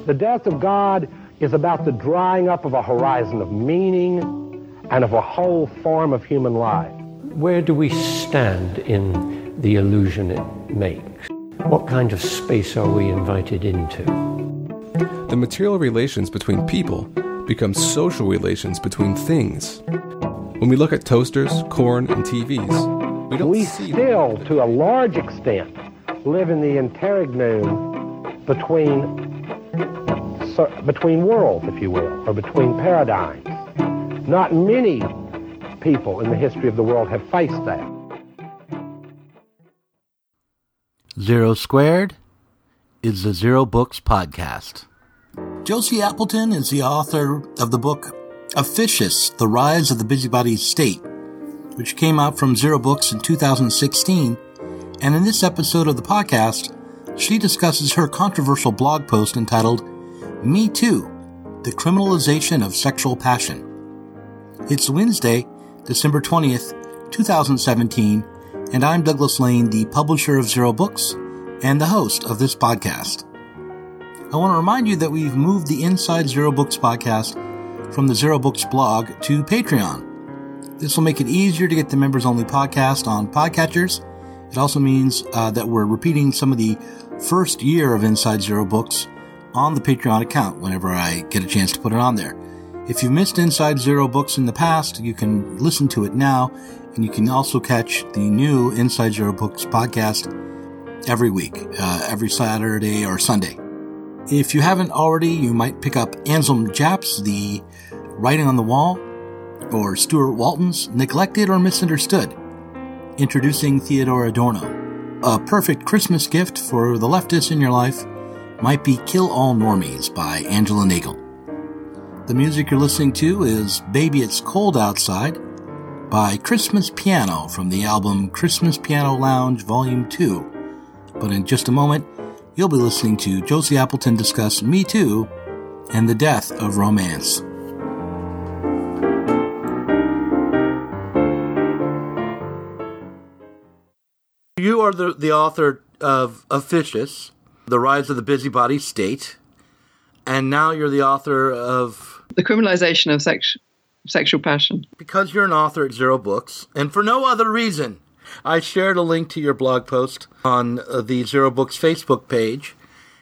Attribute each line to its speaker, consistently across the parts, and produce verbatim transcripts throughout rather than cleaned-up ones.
Speaker 1: The death of God is about the drying up of a horizon of meaning and of a whole form of human life.
Speaker 2: Where do we stand in the illusion it makes? What kind of space are we invited into?
Speaker 3: The material relations between people become social relations between things. When we look at toasters, corn, and T Vs, we don't
Speaker 1: we
Speaker 3: see...
Speaker 1: still, to a large extent, live in the interregnum between, so, between worlds, if you will, or between paradigms. Not many people in the history of the world have faced that.
Speaker 4: Zero Squared is the Zero Books podcast. Josie Appleton is the author of the book Officious, The Rise of the Busybody State, which came out from Zero Books in two thousand sixteen, and in this episode of the podcast, she discusses her controversial blog post entitled Me Too, The Criminalization of Sexual Passion. It's Wednesday, December twentieth, twenty seventeen, and I'm Douglas Lane, the publisher of Zero Books and the host of this podcast. I want to remind you that we've moved the Inside Zero Books podcast from the Zero Books blog to Patreon. This will make it easier to get the members-only podcast on podcatchers. It also means uh, that we're repeating some of the first year of Inside Zero Books on the Patreon account whenever I get a chance to put it on there. If you've missed Inside Zero Books in the past, you can listen to it now, and you can also catch the new Inside Zero Books podcast every week, uh, every Saturday or Sunday. If you haven't already, you might pick up Anselm Japp's The Writing on the Wall, or Stuart Walton's Neglected or Misunderstood, introducing Theodore Adorno. A perfect Christmas gift for the leftists in your life might be Kill All Normies by Angela Nagel. The music you're listening to is Baby It's Cold Outside by Christmas Piano from the album Christmas Piano Lounge Volume two. But in just a moment, you'll be listening to Josie Appleton discuss Me Too and the death of romance. You are the, the author of Officious, The Rise of the Busybody State, and now you're the author of...
Speaker 5: The Criminalization of sex, Sexual Passion.
Speaker 4: Because you're an author at Zero Books, and for no other reason, I shared a link to your blog post on uh, the Zero Books Facebook page,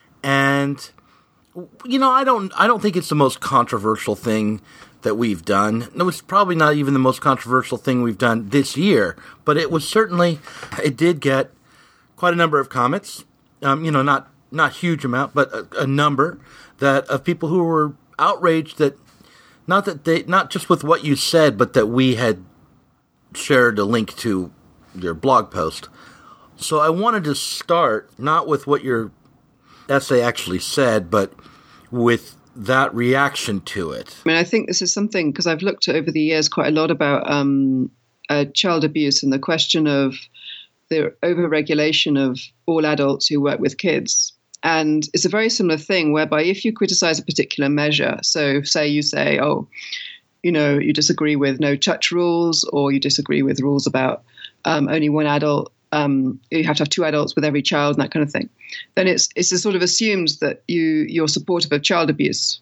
Speaker 4: and, you know, I don't I don't think it's the most controversial thing that we've done. It was probably not even the most controversial thing we've done this year, but it was certainly, it did get quite a number of comments, um, you know, not not huge amount, but a, a number that of people who were outraged that, not that they, not just with what you said, but that we had shared a link to your blog post. So I wanted to start not with what your essay actually said, but with that reaction to it.
Speaker 5: I mean, I think this is something, because I've looked over the years quite a lot about um, uh, child abuse and the question of the overregulation of all adults who work with kids. And it's a very similar thing whereby if you criticize a particular measure, so say you say, oh, you know, you disagree with no touch rules, or you disagree with rules about um, only one adult, um, you have to have two adults with every child and that kind of thing, then it's it's a sort of assumes that you, you're supportive of child abuse.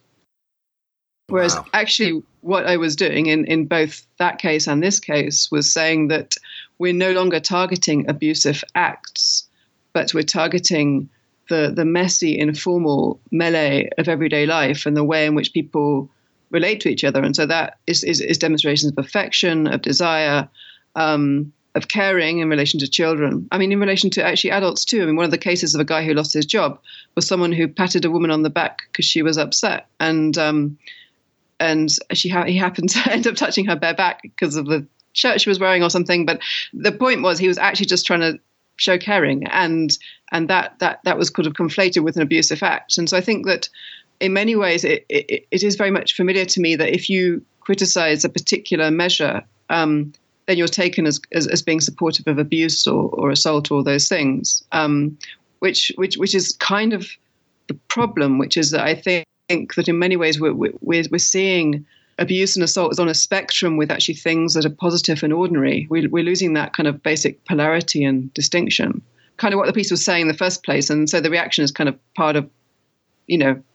Speaker 5: Whereas wow. actually what I was doing in, in both that case and this case was saying that we're no longer targeting abusive acts, but we're targeting the, the messy, informal melee of everyday life and the way in which people relate to each other. And so that is, is, is demonstrations of affection, of desire, um, of caring in relation to children. I mean, in relation to actually adults too. I mean, one of the cases of a guy who lost his job was someone who patted a woman on the back because she was upset. And um, and she ha- he happened to end up touching her bare back because of the shirt she was wearing or something. But the point was he was actually just trying to show caring. And and that that that was kind of conflated with an abusive act. And so I think that in many ways it, it, it is very much familiar to me that if you criticize a particular measure, um, then you're taken as, as, as being supportive of abuse or, or assault or those things, um, which, which, which is kind of the problem, which is that I think, think that in many ways we're, we're, we're seeing abuse and assault as on a spectrum with actually things that are positive and ordinary. We, we're losing that kind of basic polarity and distinction, kind of what the piece was saying in the first place. And so the reaction is kind of part of, you know,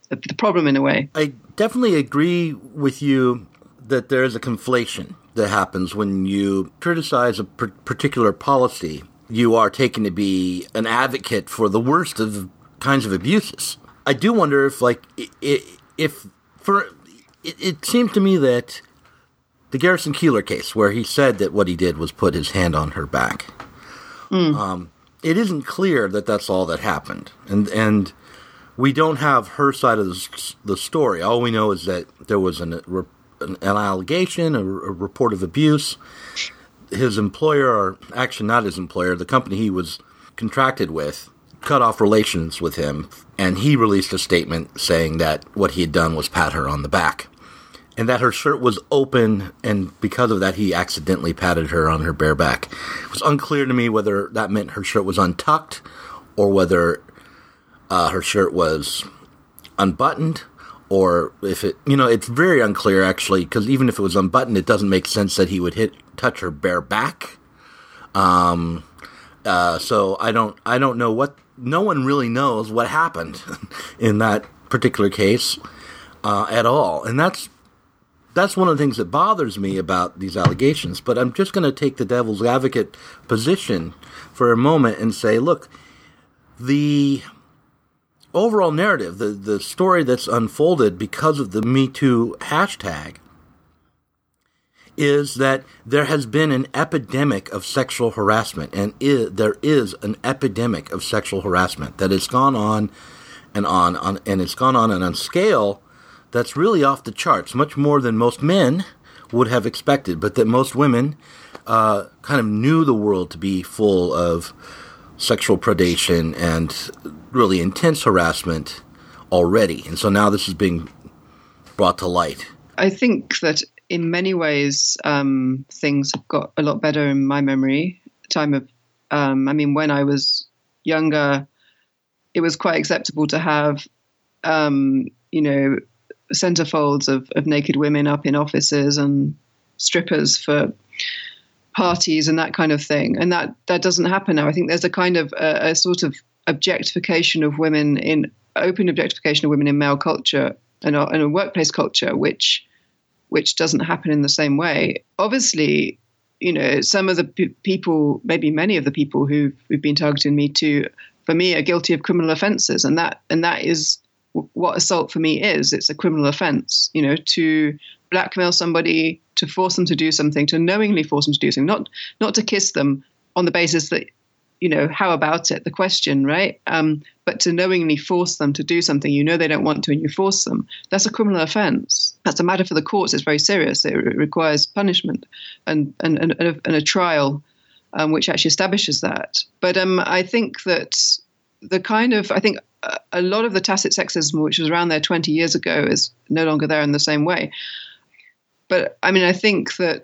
Speaker 5: the, the problem in a way.
Speaker 4: I definitely agree with you that there is a conflation that happens when you criticize a per- particular policy. You are taken to be an advocate for the worst of kinds of abuses. I do wonder if, like, if for it, it seems to me that the Garrison Keillor case, where he said that what he did was put his hand on her back, mm. um, it isn't clear that that's all that happened, and and we don't have her side of the, the story. All we know is that there was an an, an allegation, a, a report of abuse. His employer, or actually not his employer, the company he was contracted with, cut off relations with him, and he released a statement saying that what he had done was pat her on the back, and that her shirt was open, and because of that, he accidentally patted her on her bare back. It was unclear to me whether that meant her shirt was untucked or whether uh, her shirt was unbuttoned, or if it, you know, it's very unclear, actually, because even if it was unbuttoned, it doesn't make sense that he would hit touch her bare back. Um, uh, so I don't, I don't know what, no one really knows what happened in that particular case uh, at all. And that's, that's one of the things that bothers me about these allegations. But I'm just going to take the devil's advocate position for a moment and say, look, the overall narrative, the, the story that's unfolded because of the Me Too hashtag, is that there has been an epidemic of sexual harassment, and is, there is an epidemic of sexual harassment that has gone on and on, on, and it's gone on and on scale that's really off the charts, much more than most men would have expected, but that most women uh, kind of knew the world to be full of sexual predation and really intense harassment already. And so now this is being brought to light.
Speaker 5: I think that in many ways, um, things have got a lot better in my memory. Time of, um, I mean, when I was younger, it was quite acceptable to have, um, you know, centerfolds of, of naked women up in offices and strippers for parties and that kind of thing. And that, that doesn't happen now. I think there's a kind of a, a sort of objectification of women in open objectification of women in male culture and a, and a workplace culture, which which doesn't happen in the same way. Obviously, you know, some of the p- people, maybe many of the people who've, who've been targeting Me Too, for me, are guilty of criminal offences, and that and that is w- what assault for me is. It's a criminal offence, you know, to blackmail somebody, to force them to do something, to knowingly force them to do something, not not to kiss them on the basis that, you know, how about it, the question, right? Um, but to knowingly force them to do something you know they don't want to and you force them, that's a criminal offence. That's a matter for the courts. It's very serious. It re- requires punishment and, and, and, and, a, and a trial um, which actually establishes that. But um, I think that the kind of, I think a, a lot of the tacit sexism, which was around there twenty years ago, is no longer there in the same way. But I mean, I think that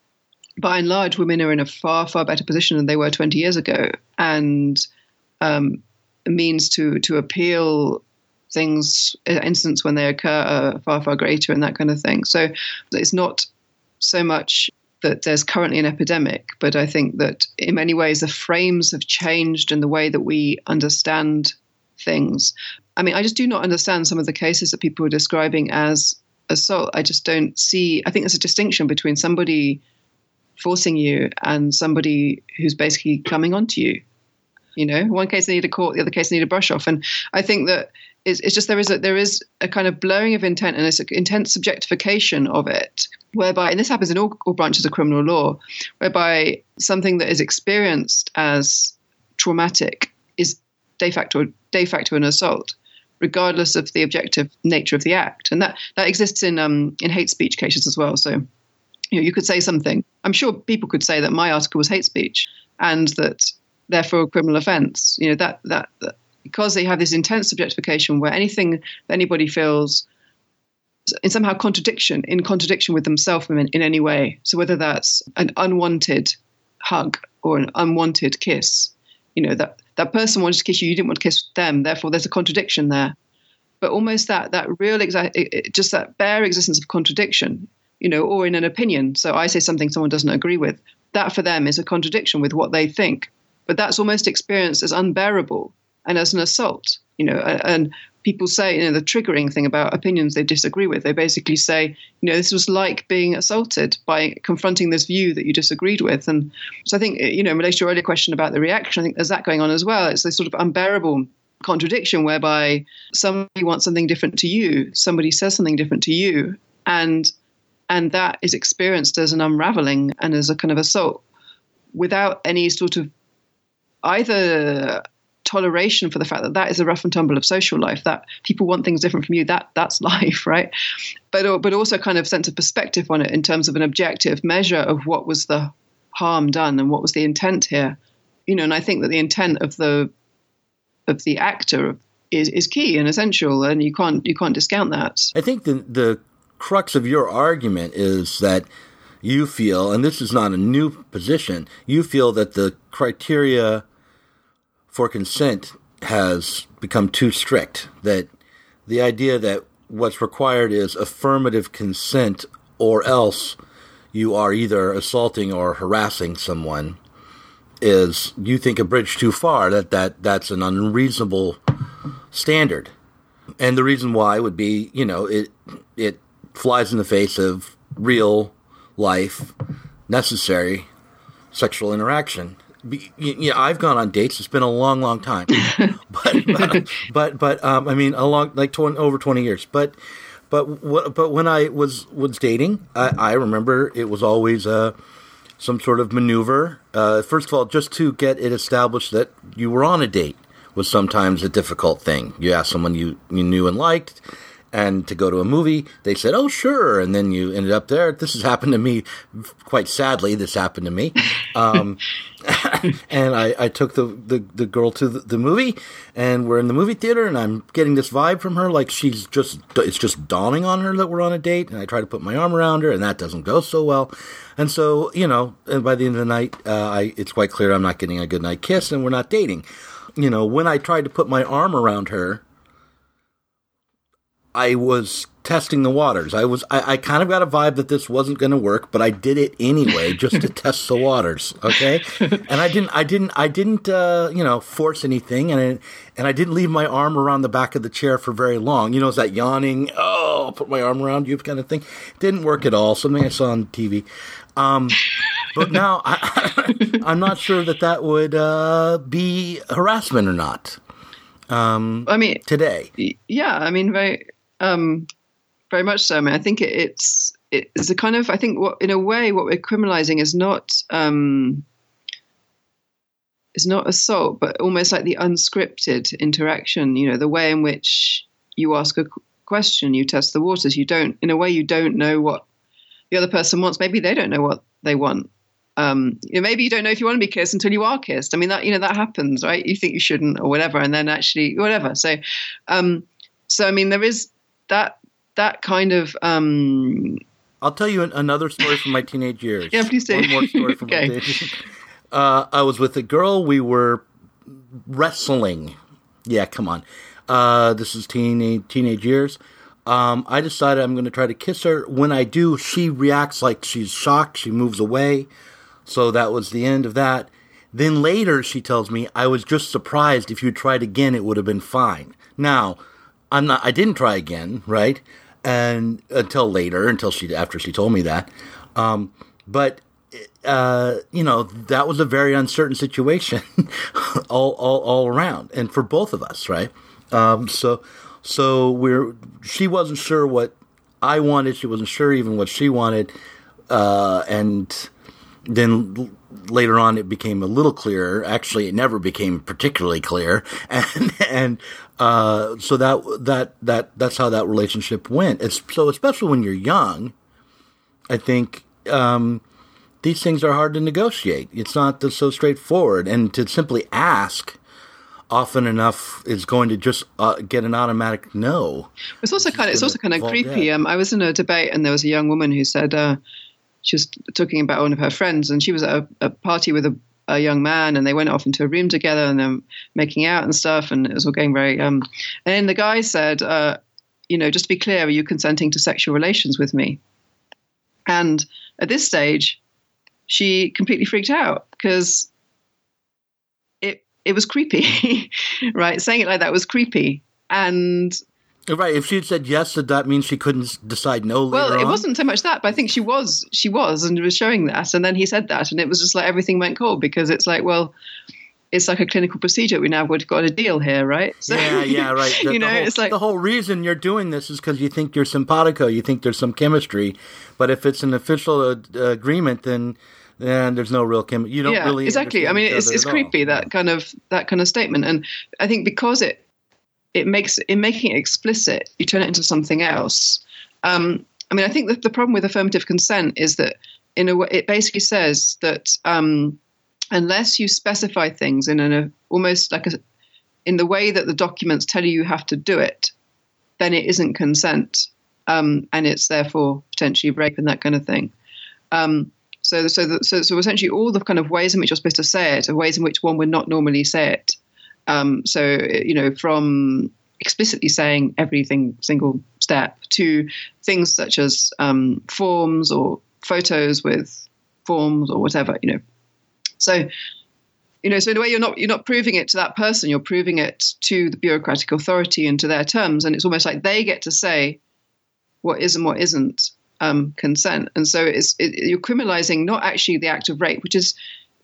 Speaker 5: by and large, women are in a far, far better position than they were twenty years ago, and um, means to to appeal things, incidents when they occur, are far, far greater and that kind of thing. So it's not so much that there's currently an epidemic, but I think that in many ways the frames have changed in the way that we understand things. I mean, I just do not understand some of the cases that people are describing as assault. I just don't see, I think there's a distinction between somebody forcing you and somebody who's basically coming onto you. You know, one case they need a court, the other case they need a brush off. And I think that it's, it's just there is a there is a kind of blurring of intent and it's an intense subjectification of it, whereby, and this happens in all, all branches of criminal law, whereby something that is experienced as traumatic is de facto de facto an assault, regardless of the objective nature of the act. And that that exists in um in hate speech cases as well. So, you know, you could say something. I'm sure people could say that my article was hate speech and that therefore a criminal offence. You know, that, that that because they have this intense subjectification where anything that anybody feels in somehow contradiction, in contradiction with themselves in, in any way. So whether that's an unwanted hug or an unwanted kiss, you know, that, that person wanted to kiss you, you didn't want to kiss them, therefore there's a contradiction there. But almost that that real, exa- it, just that bare existence of contradiction, you know, or in an opinion. So I say something someone doesn't agree with. That for them is a contradiction with what they think. But that's almost experienced as unbearable and as an assault. you know, and people say, you know, the triggering thing about opinions they disagree with, they basically say, you know, this was like being assaulted by confronting this view that you disagreed with. And so I think, you know, in relation to your earlier question about the reaction, I think there's that going on as well. It's this sort of unbearable contradiction whereby somebody wants something different to you, somebody says something different to you, and and that is experienced as an unraveling and as a kind of assault without any sort of either toleration for the fact that that is a rough and tumble of social life, that people want things different from you, that that's life, right? But but also kind of sense of perspective on it in terms of an objective measure of what was the harm done and what was the intent here, you know. And I think that the intent of the of the actor is is key and essential, and you can't you can't discount that.
Speaker 4: I think the the crux of your argument is that you feel, and this is not a new position, you feel that the criteria for consent has become too strict, that the idea that what's required is affirmative consent or else you are either assaulting or harassing someone is, you think, a bridge too far, that, that that's an unreasonable standard. And the reason why would be, you know, it it flies in the face of real life, necessary sexual interaction. Yeah, I've gone on dates. It's been a long, long time, but but but, but um, I mean, a long, like twenty, over twenty years. But but but when I was was dating, I, I remember it was always uh, some sort of maneuver. Uh, first of all, just to get it established that you were on a date was sometimes a difficult thing. You asked someone you, you knew and liked, and to go to a movie, they said, "Oh, sure," and then you ended up there. This has happened to me, quite sadly. This happened to me, um, and I, I took the, the, the girl to the, the movie, and we're in the movie theater, and I'm getting this vibe from her, like she's just it's just dawning on her that we're on a date. And I try to put my arm around her, and that doesn't go so well. And so, you know, and by the end of the night, uh, I, it's quite clear I'm not getting a good night kiss, and we're not dating. You know, when I tried to put my arm around her, I was testing the waters. I was, I, I kind of got a vibe that this wasn't going to work, but I did it anyway just to test the waters. Okay, and I didn't, I didn't, I didn't, uh, you know, force anything, and it, and I didn't leave my arm around the back of the chair for very long. You know, it's that yawning, oh, I'll put my arm around you kind of thing. Didn't work at all. Something I saw on T V. Um, but now I, I'm not sure that that would uh, be harassment or not. Um,
Speaker 5: I mean,
Speaker 4: today,
Speaker 5: yeah, I mean, very. Um, very much so. I mean, I think it, it's it's a kind of, I think what in a way what we're criminalizing is not um, is not assault, but almost like the unscripted interaction. You know, the way in which you ask a question, you test the waters. You don't, in a way, you don't know what the other person wants. Maybe they don't know what they want. Um, you know, maybe you don't know if you want to be kissed until you are kissed. I mean, that you know that happens, right? You think you shouldn't or whatever, and then actually whatever. So, um, so I mean, there is. That that kind of. Um,
Speaker 4: I'll tell you an, another story from my teenage years.
Speaker 5: Yeah, please do.
Speaker 4: One more story from
Speaker 5: okay.
Speaker 4: my teenage years. Uh, I was with a girl. We were wrestling. Yeah, come on. Uh, this is teenage teenage years. Um, I decided I'm going to try to kiss her. When I do, she reacts like she's shocked. She moves away. So that was the end of that. Then later, she tells me, "I was just surprised. If you tried again, it would have been fine." Now. I'm not. I didn't try again, right? And until later, until she after she told me that. Um, but uh, you know, that was a very uncertain situation, all all all around, and for both of us, right? Um, so so we're. She wasn't sure what I wanted. She wasn't sure even what she wanted, uh, and then later on, it became a little clearer. Actually, it never became particularly clear, and and. Uh, so that, that, that, that's how that relationship went. It's so, especially when you're young, I think, um, these things are hard to negotiate. It's not so straightforward, and to simply ask often enough is going to just uh, get an automatic no.
Speaker 5: It's also kind of, it's also kind of creepy. Um, I was in a debate and there was a young woman who said, uh, she was talking about one of her friends, and she was at a, a party with a, a young man, and they went off into a room together and they're making out and stuff, and it was all going very um and then the guy said, uh you know, just to be clear, are you consenting to sexual relations with me? And at this stage she completely freaked out because it it was creepy, right? Saying it like that was creepy. And
Speaker 4: right, if she had said yes, did that mean she couldn't decide no later
Speaker 5: well, it
Speaker 4: on?
Speaker 5: wasn't so much that, but I think she was, she was, and was showing that. And then he said that, and it was just like everything went cold, because it's like, well, it's like a clinical procedure. We now got a deal here, right?
Speaker 4: So, yeah, yeah, right. The,
Speaker 5: you know,
Speaker 4: the whole,
Speaker 5: it's like
Speaker 4: the whole reason you're doing this is because you think you're simpatico, you think there's some chemistry. But if it's an official uh, agreement, then then there's no real chemistry. You don't
Speaker 5: yeah,
Speaker 4: really
Speaker 5: exactly. I mean, it's it's creepy
Speaker 4: all.
Speaker 5: that
Speaker 4: yeah.
Speaker 5: kind of that kind of statement, and I think because it it makes in making it explicit, you turn it into something else. Um, I mean, I think that the problem with affirmative consent is that in a way, it basically says that um, unless you specify things in an almost like a in the way that the documents tell you you have to do it, then it isn't consent, um, and it's therefore potentially rape and that kind of thing. Um, so, so, the, so, so essentially, all the kind of ways in which you're supposed to say it are ways in which one would not normally say it. Um, so, you know, from explicitly saying everything, single step, to things such as um, forms or photos with forms or whatever, you know. So, you know, so in a way, you're not you're not proving it to that person. You're proving it to the bureaucratic authority and to their terms, and it's almost like they get to say what is and what isn't um, consent. And so it's it, you're criminalizing not actually the act of rape, which is,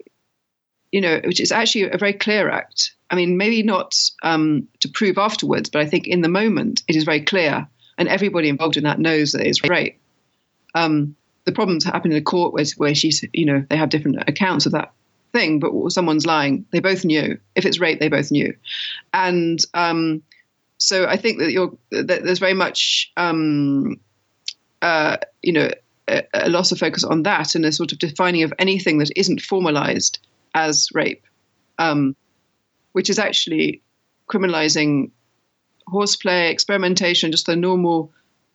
Speaker 5: you know, which is actually a very clear act. I mean, maybe not um, to prove afterwards, but I think in the moment it is very clear, and everybody involved in that knows that it's rape. Um, the problems happen in a court where, where she's, you know, they have different accounts of that thing, but someone's lying. They both knew. If it's rape, they both knew. And um, so I think that you're that there's very much, um, uh, you know, a, a loss of focus on that and a sort of defining of anything that isn't formalized as rape, um, which is actually criminalizing horseplay, experimentation, just the normal,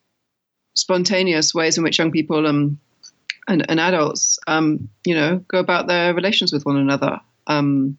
Speaker 5: spontaneous ways in which young people um, and, and adults, um, you know, go about their relations with one another. Um,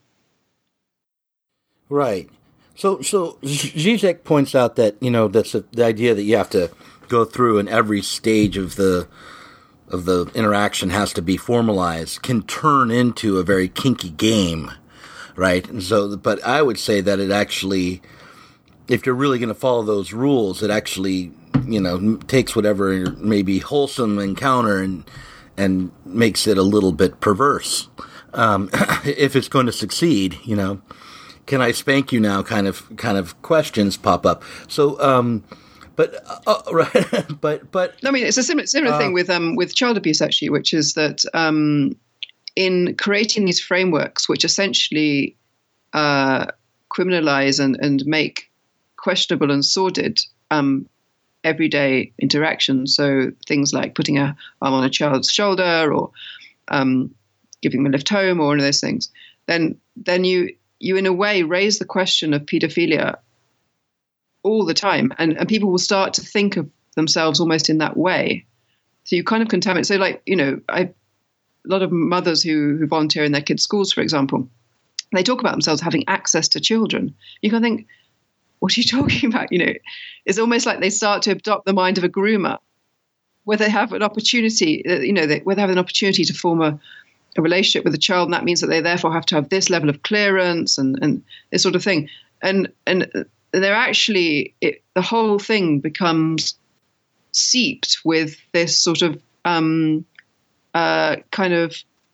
Speaker 4: right. So, so Zizek points out that, you know, that's a, the idea that you have to go through and every stage of the of the interaction has to be formalized can turn into a very kinky game, right? And so, but I would say that it actually, if you're really going to follow those rules, it actually, you know, takes whatever maybe wholesome encounter and and makes it a little bit perverse. Um, if it's going to succeed, you know, can I spank you now? Kind of kind of questions pop up. So, um, but uh, right, but but
Speaker 5: I mean, it's a similar similar uh, thing with um with child abuse actually, which is that um, in creating these frameworks, which essentially uh, criminalize and and make questionable and sordid um, everyday interactions. So things like putting a arm on a child's shoulder or um, giving them a lift home or one of those things. Then then you you in a way raise the question of paedophilia all the time, and, and people will start to think of themselves almost in that way. So you kind of contaminate. So like, you know, I, a lot of mothers who, who volunteer in their kids' schools, for example, they talk about themselves having access to children. You can think, what are you talking about? You know, it's almost like they start to adopt the mind of a groomer, where they have an opportunity, you know, they, where they have an opportunity to form a, a relationship with a child, and that means that they therefore have to have this level of clearance and, and this sort of thing. And and they're actually, it, the whole thing becomes seeped with this sort of um, uh, kind of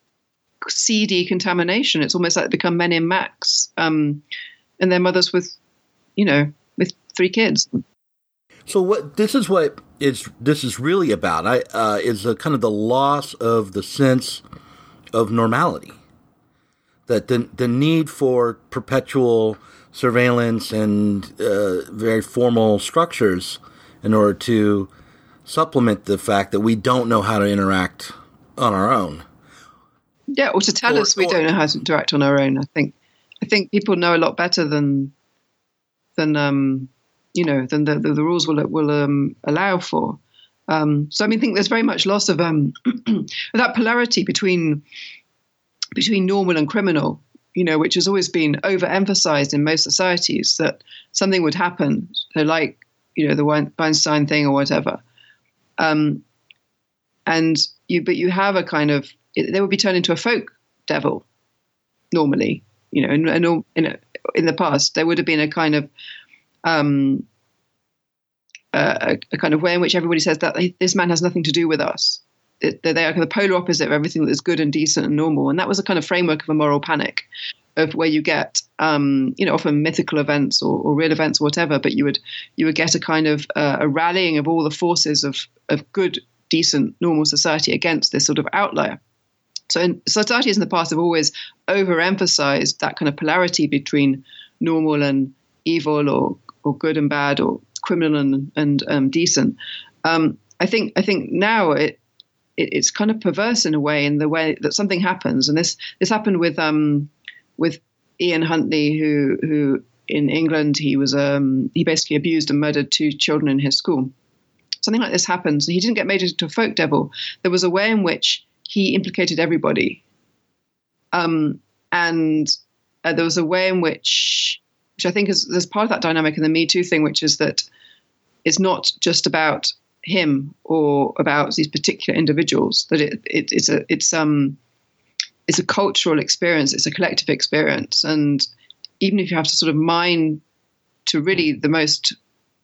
Speaker 5: seedy contamination. It's almost like they become men in Max, um, and they're mothers with, you know, with three kids.
Speaker 4: So what this is what is this is really about I, uh, is a kind of the loss of the sense of normality, that the the need for perpetual surveillance and uh, very formal structures in order to supplement the fact that we don't know how to interact on our own.
Speaker 5: Yeah, or to tell or, us we or, don't know how to interact on our own. I think I think people know a lot better than than um, you know than the, the, the rules will will um, allow for. Um, so I mean, I think there's very much loss of um, that polarity between between normal and criminal, you know, which has always been overemphasized in most societies, that something would happen, so like, you know, the Weinstein thing or whatever. Um, and you, but you have a kind of, it, they would be turned into a folk devil normally, you know, in, in, in, in the past, there would have been a kind of um, a, a kind of way in which everybody says that this man has nothing to do with us. It, they are the polar opposite of everything that is good and decent and normal. And that was a kind of framework of a moral panic, of where you get, um, you know, often mythical events or, or real events or whatever, but you would you would get a kind of uh, a rallying of all the forces of of good, decent, normal society against this sort of outlier. So in, societies in the past have always overemphasized that kind of polarity between normal and evil, or or good and bad, or criminal and and um, decent. Um, I think I think now it, it it's kind of perverse in a way, in the way that something happens, and this this happened with um with Ian Huntley, who who in England he was um he basically abused and murdered two children in his school. Something like this happens, and he didn't get made into a folk devil. There was a way in which he implicated everybody, um, and uh, there was a way in which, which I think is there's part of that dynamic in the Me Too thing, which is that it's not just about him or about these particular individuals. That it, it it's a it's um it's a cultural experience, it's a collective experience, and even if you have to sort of mine to really the most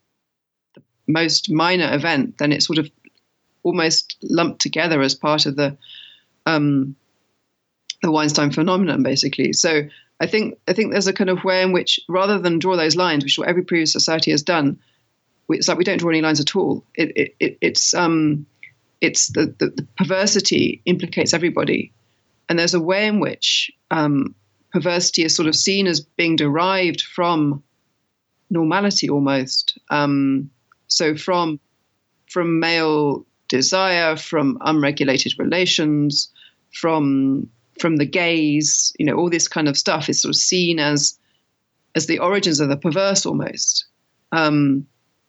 Speaker 5: the most minor event, then it's sort of almost lumped together as part of the um, the Weinstein phenomenon, basically. So I think I think there's a kind of way in which, rather than draw those lines, which is what every previous society has done, it's like we don't draw any lines at all. It, it, it, it's um, it's the, the, the perversity implicates everybody, and there's a way in which um, perversity is sort of seen as being derived from normality almost. Um, so from from male desire, from unregulated relations, from from the gaze, you know, all this kind of stuff is sort of seen as as the origins of the perverse almost. Um,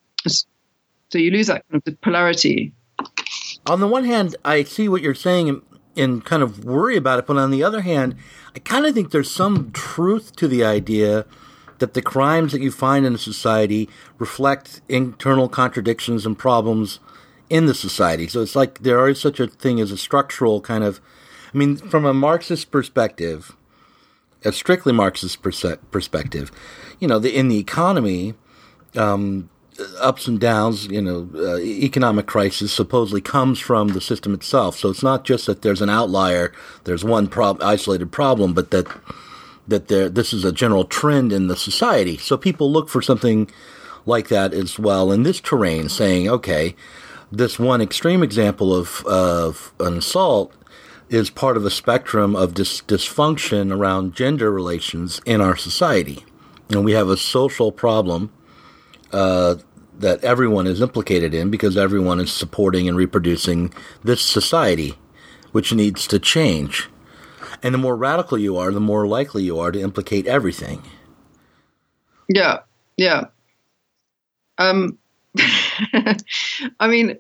Speaker 5: so you lose that kind of polarity.
Speaker 4: On the one hand, I see what you're saying and, and kind of worry about it, but on the other hand, I kind of think there's some truth to the idea that the crimes that you find in a society reflect internal contradictions and problems in the society. So it's like there is such a thing as a structural kind of, I mean, from a Marxist perspective, a strictly Marxist perse- perspective, you know, the, in the economy, um, ups and downs, you know, uh, economic crisis supposedly comes from the system itself. So it's not just that there's an outlier, there's one prob- isolated problem, but that that there this is a general trend in the society. So people look for something like that as well in this terrain, saying, okay, this one extreme example of, of an assault is part of a spectrum of dis- dysfunction around gender relations in our society. And we have a social problem uh, that everyone is implicated in because everyone is supporting and reproducing this society, which needs to change. And the more radical you are, the more likely you are to implicate everything.
Speaker 5: Yeah, yeah. Um, I mean,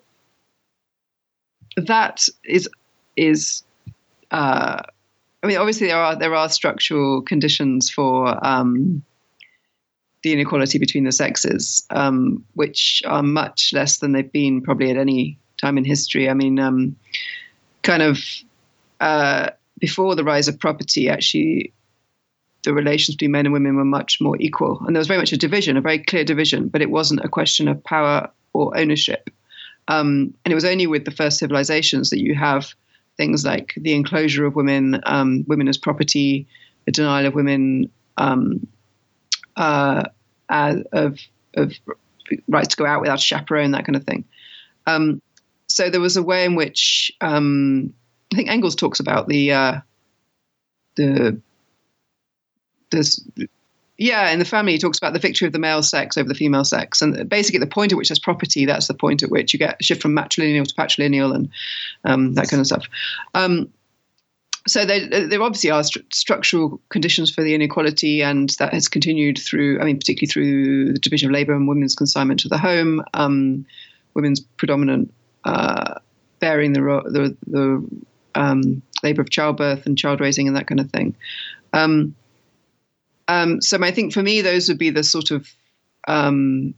Speaker 5: that is is. Uh, I mean, obviously there are there are structural conditions for um, the inequality between the sexes, um, which are much less than they've been probably at any time in history. I mean, um, kind of uh, before the rise of property, actually, the relations between men and women were much more equal, and there was very much a division, a very clear division, but it wasn't a question of power or ownership. Um, and it was only with the first civilizations that you have things like the enclosure of women, um, women as property, the denial of women um, uh, as, of, of rights to go out without a chaperone, that kind of thing. Um, so there was a way in which um, I think Engels talks about the uh, the this. Yeah, in the family, he talks about the victory of the male sex over the female sex. And basically, the point at which there's property, that's the point at which you get a shift from matrilineal to patrilineal and um, that kind of stuff. Um, so there, there obviously are st- structural conditions for the inequality, and that has continued through, I mean, particularly through the division of labour and women's consignment to the home, um, women's predominant uh, bearing the, the, the um, labour of childbirth and child raising and that kind of thing. Um Um, so I think for me, those would be the sort of, um,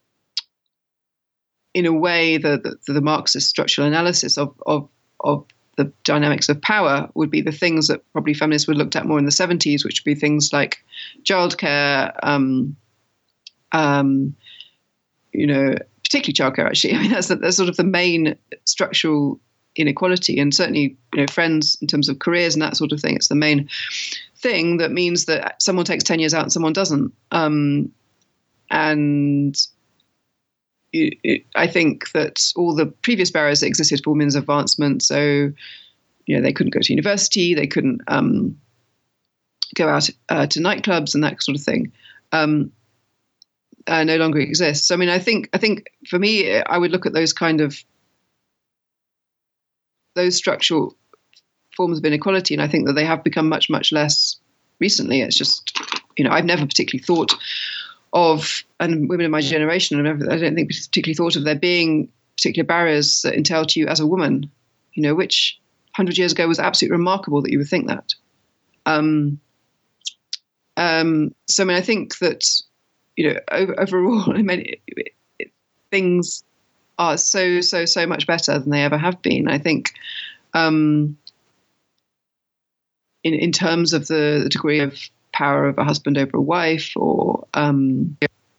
Speaker 5: in a way, the, the, the Marxist structural analysis of, of, of the dynamics of power would be the things that probably feminists would have looked at more in the seventies, which would be things like childcare, um, um, you know, particularly childcare, actually. I mean, that's, that's sort of the main structural inequality, and certainly, you know, friends in terms of careers and that sort of thing. It's the main thing that means that someone takes ten years out and someone doesn't. Um, and it, it, I think that all the previous barriers that existed for women's advancement, so, you know, they couldn't go to university, they couldn't um, go out uh, to nightclubs and that sort of thing, um, uh, no longer exists. So, I mean, I think, I think for me, I would look at those kind of, those structural forms of inequality, and I think that they have become much, much less recently. It's just, you know, I've never particularly thought of, and women of my generation, I've never, I don't think particularly thought of there being particular barriers that entail to you as a woman, you know, which one hundred years ago was absolutely remarkable that you would think that. Um, um, so, I mean, I think that, you know, over, overall, I mean, it, it, it, things are so, so, so much better than they ever have been. I think um, in, in terms of the, the degree of power of a husband over a wife, or, um,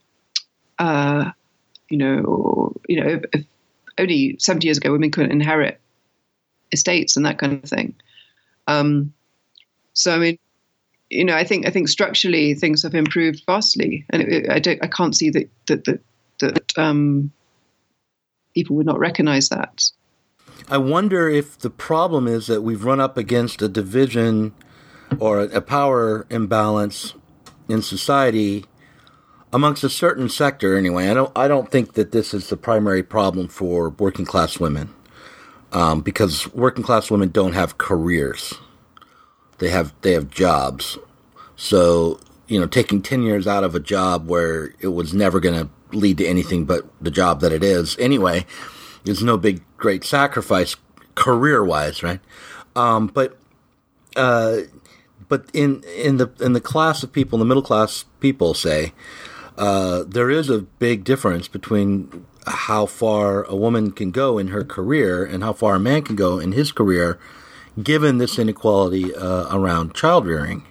Speaker 5: uh, you know, or, you know, if, if only seventy years ago, women couldn't inherit estates and that kind of thing. Um, so, I mean, you know, I think, I think structurally things have improved vastly, and it, I don't, I can't see that, that, that, that, um, people would not recognize that.
Speaker 4: I wonder if the problem is that we've run up against a division or a power imbalance in society amongst a certain sector. Anyway, I don't. I don't think that this is the primary problem for working class women, um, because working class women don't have careers; they have they have jobs. So, you know, taking ten years out of a job where it was never going to lead to anything but the job that it is anyway, is no big, great sacrifice career-wise, right? Um, but, uh, but in, in the, in the class of people, the middle class people, say, uh, there is a big difference between how far a woman can go in her career and how far a man can go in his career, given this inequality, uh, around child rearing.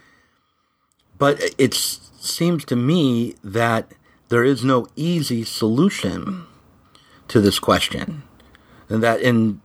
Speaker 4: But it seems to me that there is no easy solution to this question, and that in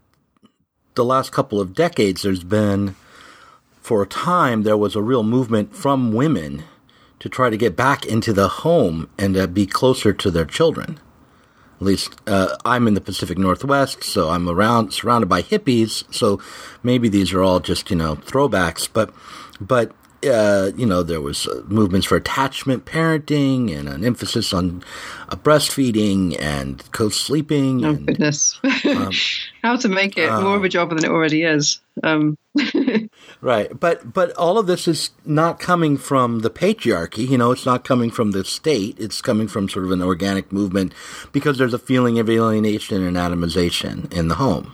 Speaker 4: the last couple of decades, there's been, for a time, there was a real movement from women to try to get back into the home and to be closer to their children. At least uh, I'm in the Pacific Northwest, so I'm around surrounded by hippies. So maybe these are all just, you know, throwbacks, but but. Uh, you know, there was uh, movements for attachment parenting and an emphasis on uh, breastfeeding and co-sleeping.
Speaker 5: Oh,
Speaker 4: and,
Speaker 5: goodness.
Speaker 4: um,
Speaker 5: How to make it
Speaker 4: uh,
Speaker 5: more of a job than it already is. Um.
Speaker 4: Right. But, but all of this is not coming from the patriarchy. You know, it's not coming from the state. It's coming from sort of an organic movement because there's a feeling of alienation and atomization in the home.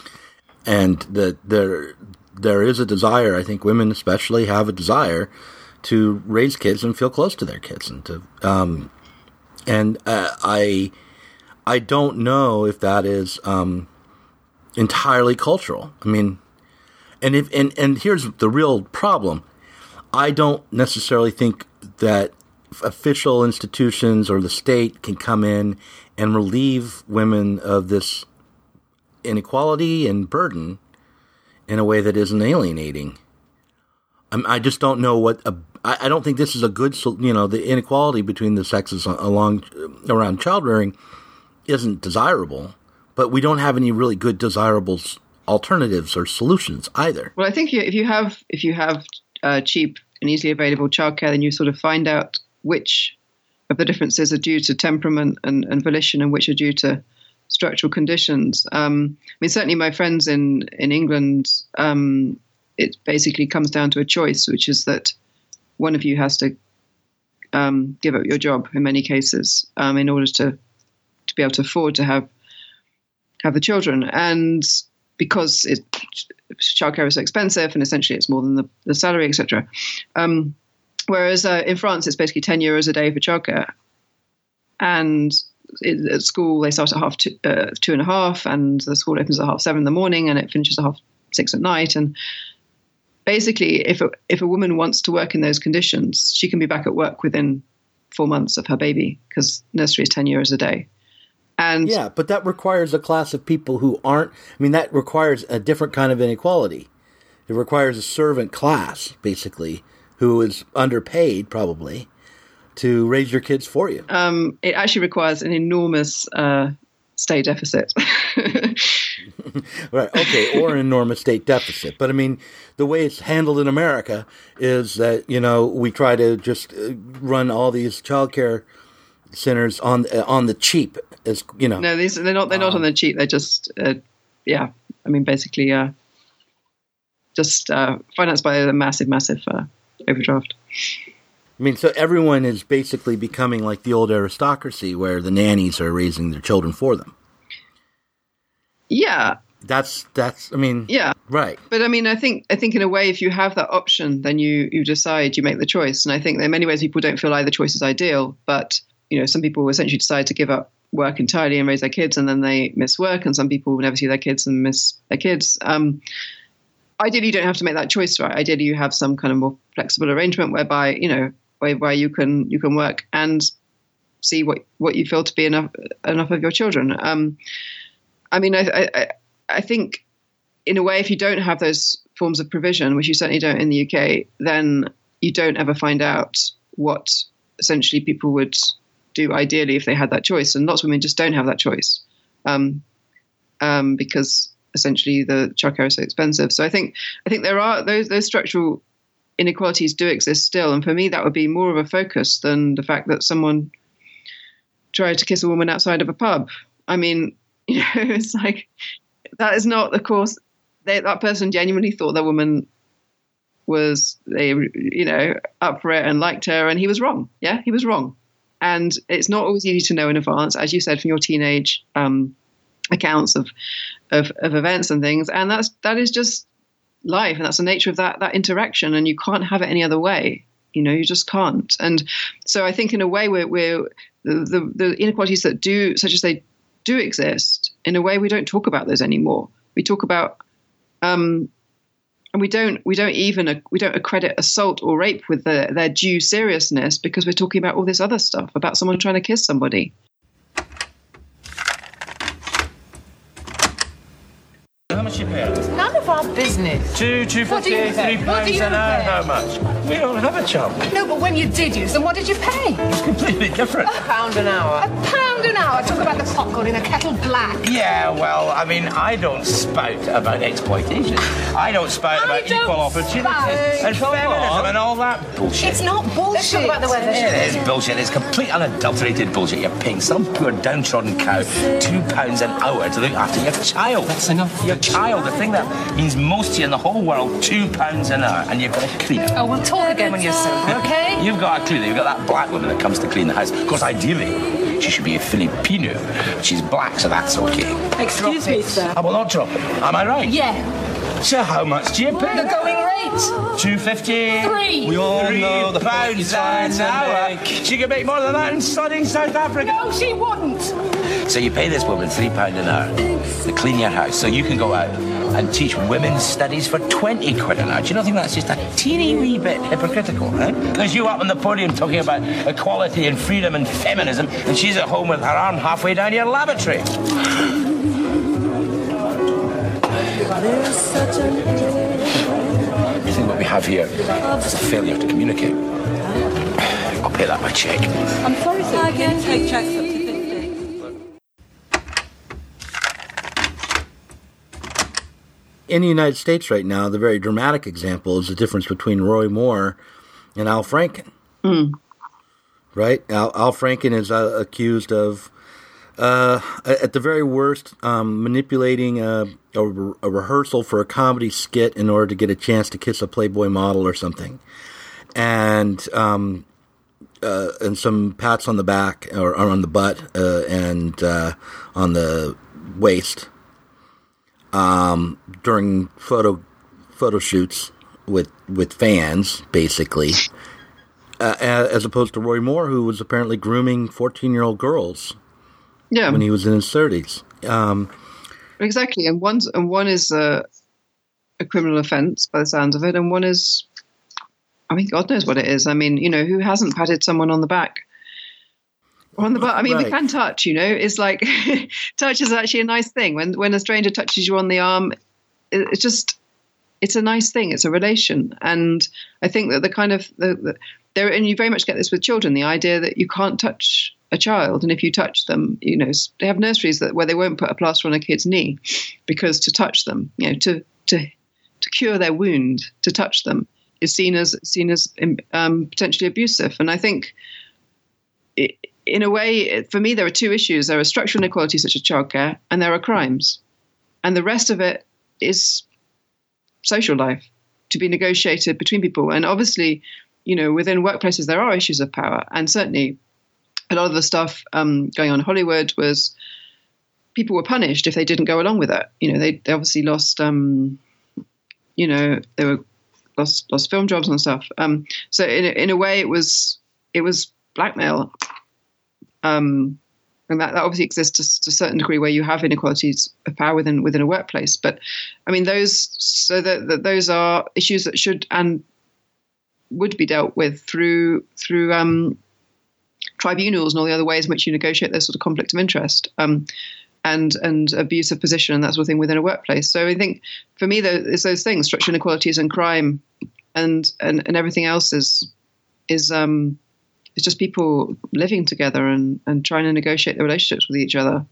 Speaker 4: And that there... There is a desire, I think women especially have a desire to raise kids and feel close to their kids, and to, um, and uh, I, I don't know if that is um, entirely cultural. I mean, and if and and here's the real problem: I don't necessarily think that official institutions or the state can come in and relieve women of this inequality and burden in a way that isn't alienating. I'm, I just don't know what, a, I, I don't think this is a good, you know, the inequality between the sexes along, around child rearing isn't desirable, but we don't have any really good desirable alternatives or solutions either.
Speaker 5: Well, I think if you have, if you have uh, cheap and easily available childcare, then you sort of find out which of the differences are due to temperament and, and volition and which are due to structural conditions. Um, I mean, certainly my friends in, in England, um, it basically comes down to a choice, which is that one of you has to um, give up your job in many cases um, in order to, to be able to afford to have have the children. And because it, childcare is so expensive and essentially it's more than the, the salary, et cetera. Um, whereas uh, in France, it's basically ten euros a day for childcare. And at school they start at half two, uh, two and a half, and the school opens at half seven in the morning, and it finishes at half six at night. And basically, if a, if a woman wants to work in those conditions, she can be back at work within four months of her baby, because nursery is ten euros a day. And
Speaker 4: yeah, but that requires a class of people who aren't. I mean, that requires a different kind of inequality. It requires a servant class, basically, who is underpaid, probably, to raise your kids for you.
Speaker 5: Um, it actually requires an enormous uh, state deficit.
Speaker 4: Right, okay, or an enormous state deficit. But, I mean, the way it's handled in America is that, you know, we try to just run all these childcare centers on uh, on the cheap, as you know.
Speaker 5: No, these they're not. They're not um, on the cheap. They're just, uh, yeah. I mean, basically, uh, just uh, financed by a massive, massive uh, overdraft.
Speaker 4: I mean, so everyone is basically becoming like the old aristocracy, where the nannies are raising their children for them.
Speaker 5: Yeah.
Speaker 4: That's that's. I mean,
Speaker 5: yeah,
Speaker 4: right.
Speaker 5: But I mean, I think I think in a way, if you have that option, then you you decide, you make the choice. And I think that in many ways, people don't feel either choice is ideal, but you know, some people essentially decide to give up work entirely and raise their kids, and then they miss work. And some people never see their kids and miss their kids. Um, ideally, you don't have to make that choice, right? Ideally, you have some kind of more flexible arrangement whereby, you know, whereby you can you can work and see what, what you feel to be enough enough of your children. Um, I mean, I, I I think in a way, if you don't have those forms of provision, which you certainly don't in the U K, then you don't ever find out what essentially people would do ideally if they had that choice. And lots of women just don't have that choice um, um, because essentially the childcare is so expensive. So I think I think there are those those structural inequalities do exist still. And for me, that would be more of a focus than the fact that someone tried to kiss a woman outside of a pub. I mean, you know, it's like, that is not, of course, they, that person genuinely thought that woman was, they, you know, up for it and liked her, and he was wrong. Yeah, he was wrong. And it's not always easy to know in advance, as you said, from your teenage um, accounts of, of of events and things. And that's that is just life, and that's the nature of that that interaction. And you can't have it any other way. You know, you just can't. And so I think in a way we're, we're the, the, the inequalities that do, such as they do exist, in a way we don't talk about those anymore. We talk about, um, and we don't we don't even we don't accredit assault or rape with the, their due seriousness, because we're talking about all this other stuff about someone trying to kiss somebody.
Speaker 6: How much you pay?
Speaker 7: It's none of our business.
Speaker 6: Two, two fifty, three pounds an hour. How much? We don't have a chump.
Speaker 7: No, but when you did use them, what did you pay?
Speaker 6: It's completely different.
Speaker 7: A pound an hour. A pound an hour. Talk about the popcorn in a kettle black.
Speaker 6: Yeah, well, I mean, I don't spout about exploitation. I don't spout
Speaker 7: I
Speaker 6: about
Speaker 7: don't
Speaker 6: equal opportunities
Speaker 7: spout.
Speaker 6: and feminism and all that bullshit.
Speaker 7: It's not bullshit. Let's talk about the weather.
Speaker 6: It is bullshit. It's complete unadulterated bullshit. You're paying some poor downtrodden cow two pounds an hour to look after your child. That's enough. Your child, the thing that means most to you in the whole world, two pounds an hour, and you've got to clean it.
Speaker 7: Oh, we'll talk again when you're sober, okay?
Speaker 6: You've got to clean it. You've got that black woman that comes to clean the house. Of course, ideally, she should be a Filipino. She's black, so that's okay.
Speaker 7: Excuse me, sir.
Speaker 6: I will not drop it. Am I right?
Speaker 7: Yeah.
Speaker 6: So how much do you pay?
Speaker 7: The going rate.
Speaker 6: Two fifty.
Speaker 7: Three.
Speaker 6: We all
Speaker 7: Three
Speaker 6: know the pounds an hour. She could make more than that in studying South Africa.
Speaker 7: No, she wouldn't.
Speaker 6: So you pay this woman three pound an hour to clean your house, so you can go out and teach women's studies for twenty quid an hour. Do you not think that's just a teeny wee bit hypocritical, eh? There's you up on the podium talking about equality and freedom and feminism, and she's at home with her arm halfway down your lavatory. You think what we have here is a failure to communicate? I'll pay that by cheque.
Speaker 7: I'm sorry, sir. I can't take checks up to fifty.
Speaker 4: In the United States right now, the very dramatic example is the difference between Roy Moore and Al Franken.
Speaker 5: Mm.
Speaker 4: Right? Al, Al Franken is uh, accused of, uh, at the very worst, um, manipulating a, a, a rehearsal for a comedy skit in order to get a chance to kiss a Playboy model or something. And um, uh, and some pats on the back or, or on the butt uh, and uh, on the waist. Um, during photo photo shoots with with fans, basically, uh, as opposed to Roy Moore, who was apparently grooming fourteen-year-old girls
Speaker 5: Yeah.
Speaker 4: when he was in his thirties. Um,
Speaker 5: exactly, and one's and one is a, a criminal offence by the sounds of it, and one is, I mean, God knows what it is. I mean, you know, who hasn't patted someone on the back? On the butt. I mean, right. We can touch, you know. It's like touch is actually a nice thing. When when a stranger touches you on the arm, it, it's just it's a nice thing. It's a relation, and I think that the kind of the, the there and you very much get this with children. The idea that you can't touch a child, and if you touch them, you know, they have nurseries that where they won't put a plaster on a kid's knee because to touch them, you know, to to to cure their wound, to touch them is seen as seen as um, potentially abusive, and I think. It, In a way, for me, there are two issues. There are structural inequalities such as childcare, and there are crimes. And the rest of it is social life to be negotiated between people. And obviously, you know, within workplaces, there are issues of power. And certainly a lot of the stuff um, going on in Hollywood was people were punished if they didn't go along with it. You know, they, they obviously lost, um, you know, they were lost lost film jobs and stuff. Um, so in a, in a way, it was it was blackmail. Um, and that, that obviously exists to, to a certain degree where you have inequalities of power within within a workplace. But I mean, those so that, that those are issues that should and would be dealt with through through um, tribunals and all the other ways in which you negotiate those sort of conflict of interest um, and and abuse of position and that sort of thing within a workplace. So I think for me, there's those things: structural inequalities and crime, and and, and everything else is is. Um, It's just people living together and, and trying to negotiate their relationships with each other.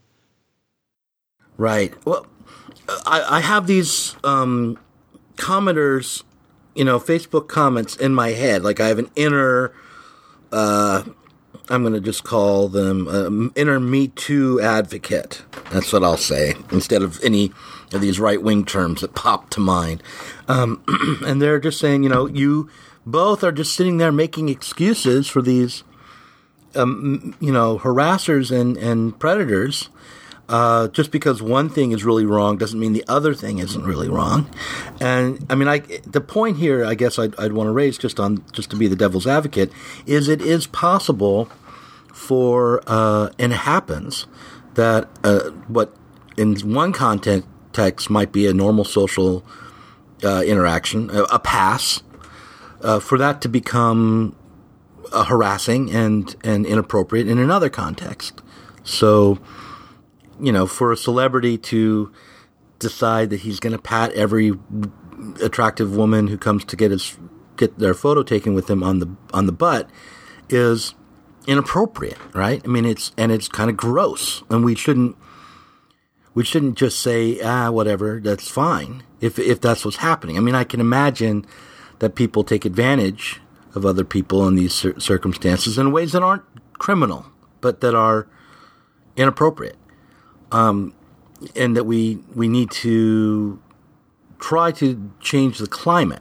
Speaker 4: Right. Well, I, I have these um, commenters, you know, Facebook comments in my head. Like I have an inner, uh, I'm going to just call them um, inner Me Too advocate. That's what I'll say instead of any of these right-wing terms that pop to mind. Um, and they're just saying, you know, you... both are just sitting there making excuses for these, um, you know, harassers and, and predators. Uh, just because one thing is really wrong doesn't mean the other thing isn't really wrong. And I mean, I the point here, I guess I'd, I'd want to raise just on just to be the devil's advocate is it is possible for uh, and it happens that uh, what in one context might be a normal social uh, interaction, a, a pass. Uh, for that to become uh, harassing and, and inappropriate in another context. So, you know, for a celebrity to decide that he's going to pat every attractive woman who comes to get his get their photo taken with him on the on the butt is inappropriate, right? I mean, it's and it's kind of gross, and we shouldn't we shouldn't just say ah whatever, that's fine if if that's what's happening. I mean, I can imagine that people take advantage of other people in these cir- circumstances in ways that aren't criminal, but that are inappropriate. Um, and that we we need to try to change the climate.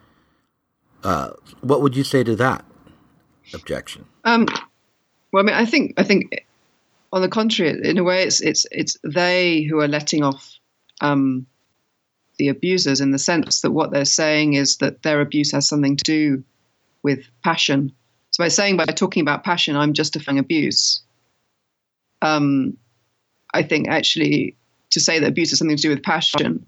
Speaker 4: Uh, what would you say to that objection?
Speaker 5: Um, well, I mean, I think I think on the contrary, in a way, it's it's it's they who are letting off um, the abusers, in the sense that what they're saying is that their abuse has something to do with passion. So by saying, by talking about passion, I'm justifying abuse. Um, I think actually to say that abuse has something to do with passion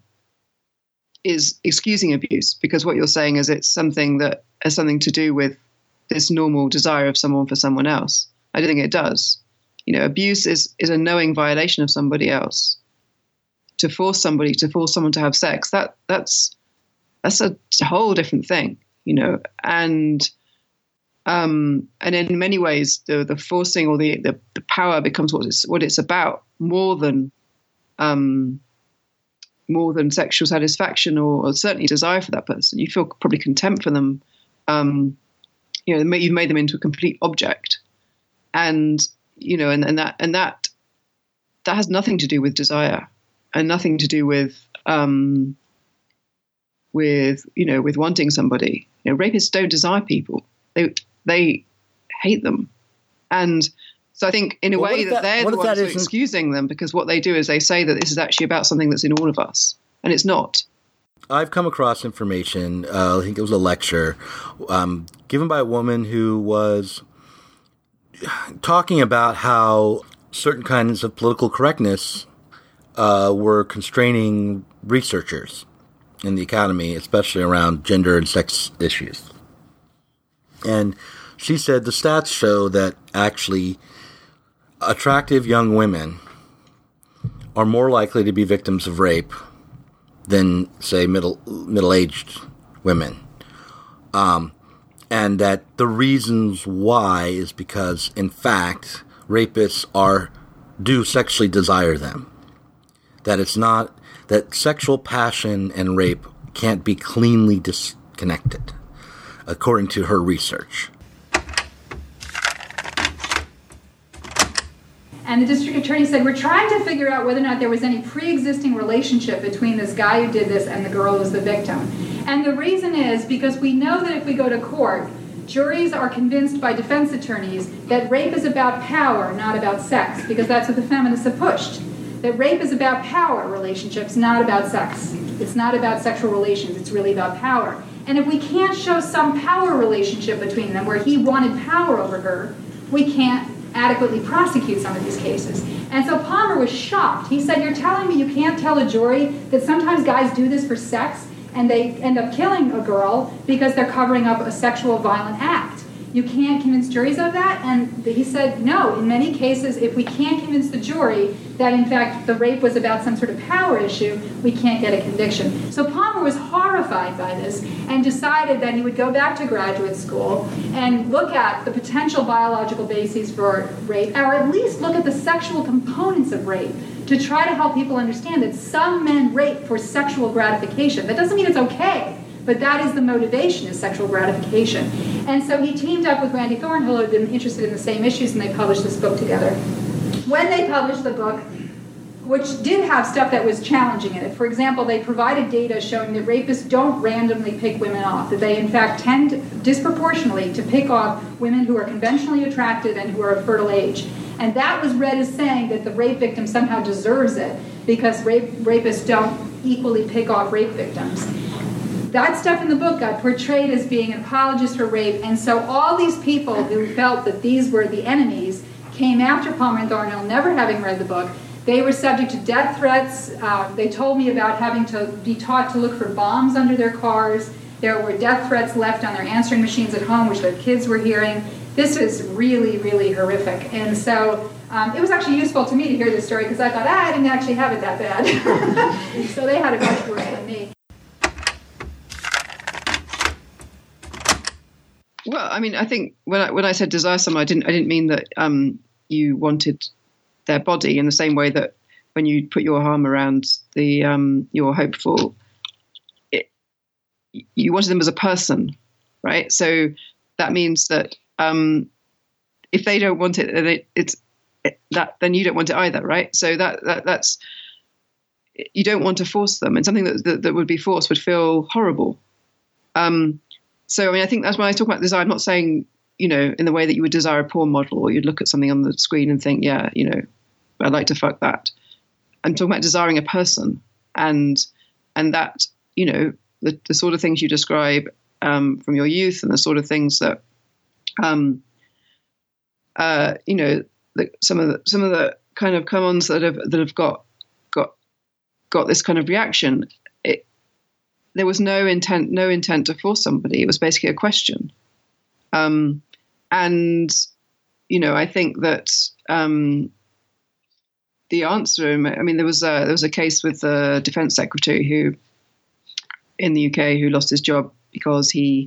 Speaker 5: is excusing abuse, because what you're saying is it's something that has something to do with this normal desire of someone for someone else. I don't think it does. You know, abuse is, is a knowing violation of somebody else. To force somebody, to force someone to have sex, that that's that's a whole different thing, you know. And um, and in many ways, the the forcing or the, the, the power becomes what it's what it's about, more than um, more than sexual satisfaction or, or certainly desire for that person. You feel probably contempt for them. Um, you know, you've made them into a complete object, and you know, and, and that and that that has nothing to do with desire. And nothing to do with, um, with you know, with wanting somebody. You know, rapists don't desire people; they they hate them, and so I think, in a well, way, that, that they're the ones who are excusing them, because what they do is they say that this is actually about something that's in all of us, and it's not.
Speaker 4: I've come across information. Uh, I think it was a lecture um, given by a woman who was talking about how certain kinds of political correctness uh, were constraining researchers in the academy, especially around gender and sex issues. And she said the stats show that actually attractive young women are more likely to be victims of rape than, say, middle middle-aged women. Um, and that the reasons why is because, in fact, rapists are do sexually desire them. That it's not, that sexual passion and rape can't be cleanly disconnected, according to her research.
Speaker 8: And the district attorney said, we're trying to figure out whether or not there was any pre-existing relationship between this guy who did this and the girl who was the victim. And the reason is because we know that if we go to court, juries are convinced by defense attorneys that rape is about power, not about sex, because that's what the feminists have pushed. That rape is about power relationships, not about sex. It's not about sexual relations, it's really about power. And if we can't show some power relationship between them where he wanted power over her, we can't adequately prosecute some of these cases. And so Palmer was shocked. He said, you're telling me you can't tell a jury that sometimes guys do this for sex and they end up killing a girl because they're covering up a sexual violent act. You can't convince juries of that? And he said, no, in many cases, if we can't convince the jury that, in fact, the rape was about some sort of power issue, we can't get a conviction. So Palmer was horrified by this and decided that he would go back to graduate school and look at the potential biological bases for rape, or at least look at the sexual components of rape, to try to help people understand that some men rape for sexual gratification. That doesn't mean it's okay, but that is the motivation, is sexual gratification. And so he teamed up with Randy Thornhill, who had been interested in the same issues, and they published this book together. When they published the book, which did have stuff that was challenging in it, for example, they provided data showing that rapists don't randomly pick women off, that they in fact tend disproportionately to pick off women who are conventionally attractive and who are of fertile age. And that was read as saying that the rape victim somehow deserves it because rape, rapists don't equally pick off rape victims. That stuff in the book got portrayed as being an apologist for rape, and so all these people who felt that these were the enemies came after Palmer and Thornhill, never having read the book. They were subject to death threats. Uh, they told me about having to be taught to look for bombs under their cars. There were death threats left on their answering machines at home, which their kids were hearing. This was really, really horrific. And so um, it was actually useful to me to hear this story because I thought, ah, I didn't actually have it that bad. So they had it much worse than me.
Speaker 5: Well, I mean, I think when I, when I said desire someone, I didn't I didn't mean that um, you wanted their body in the same way that when you put your arm around the um, your hopeful, it, you wanted them as a person, right? So that means that um, if they don't want it, then it, it's it, that then you don't want it either, right? So that, that that's you don't want to force them, and something that that, that would be forced would feel horrible. Um, So, I mean, I think that's when I talk about desire, I'm not saying, you know, in the way that you would desire a porn model or you'd look at something on the screen and think, yeah, you know, I'd like to fuck that. I'm talking about desiring a person and and that, you know, the, the sort of things you describe um, from your youth and the sort of things that, um, uh, you know, the, some of the some of the kind of come-ons that have that have got got got this kind of reaction. It, There was no intent, no intent to force somebody. It was basically a question. Um, and, you know, I think that um, the answer, I mean, there was a, there was a case with the defense secretary who, in the U K, who lost his job because he,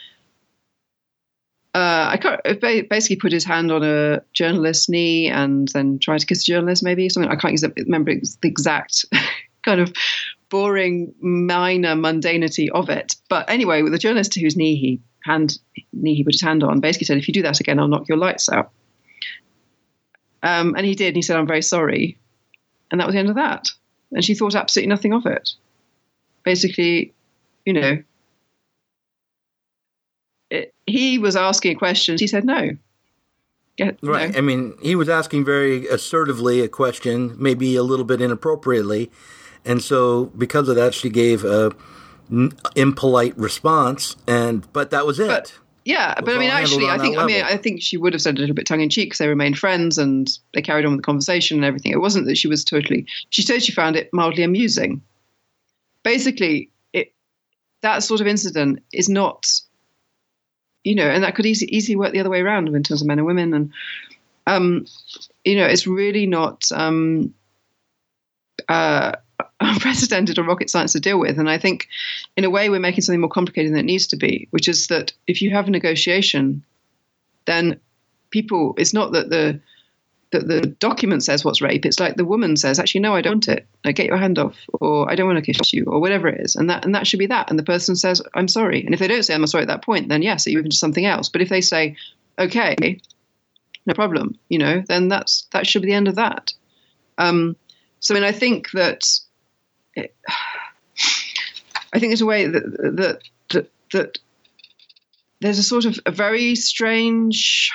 Speaker 5: uh, I can't, basically put his hand on a journalist's knee and then tried to kiss a journalist, maybe something. I can't remember the exact kind of boring, minor mundanity of it. But anyway, with the journalist whose knee he hand knee he put his hand on, basically said, "If you do that again, I'll knock your lights out." Um, and he did. And he said, "I'm very sorry," and that was the end of that. And she thought absolutely nothing of it. Basically, you know, it, he was asking questions. He said no. Get,
Speaker 4: right.
Speaker 5: No.
Speaker 4: I mean, he was asking very assertively a question, maybe a little bit inappropriately. And so because of that, she gave a n- impolite response, and but that was it.
Speaker 5: But, Yeah, but I mean, actually, I think I mean, I think she would have said a little bit tongue in cheek because they remained friends and they carried on with the conversation and everything. It wasn't that she was totally. She said she found it mildly amusing. Basically, it that sort of incident is not, you know, and that could easily easily work the other way around in terms of men and women, and um, you know, it's really not um, uh, unprecedented or rocket science to deal with. And I think, in a way, we're making something more complicated than it needs to be, which is that if you have a negotiation, then people, it's not that the that the document says what's rape. It's like the woman says, actually, no, I don't want it. Like, get your hand off, or I don't want to kiss you, or whatever it is. And that and that should be that. And the person says, I'm sorry. And if they don't say I'm sorry at that point, then yes, you move into something else. But if they say, okay, no problem, you know, then that's that should be the end of that. Um, so I mean, I think that it, I think there's a way that that that, that there's a sort of a very strange.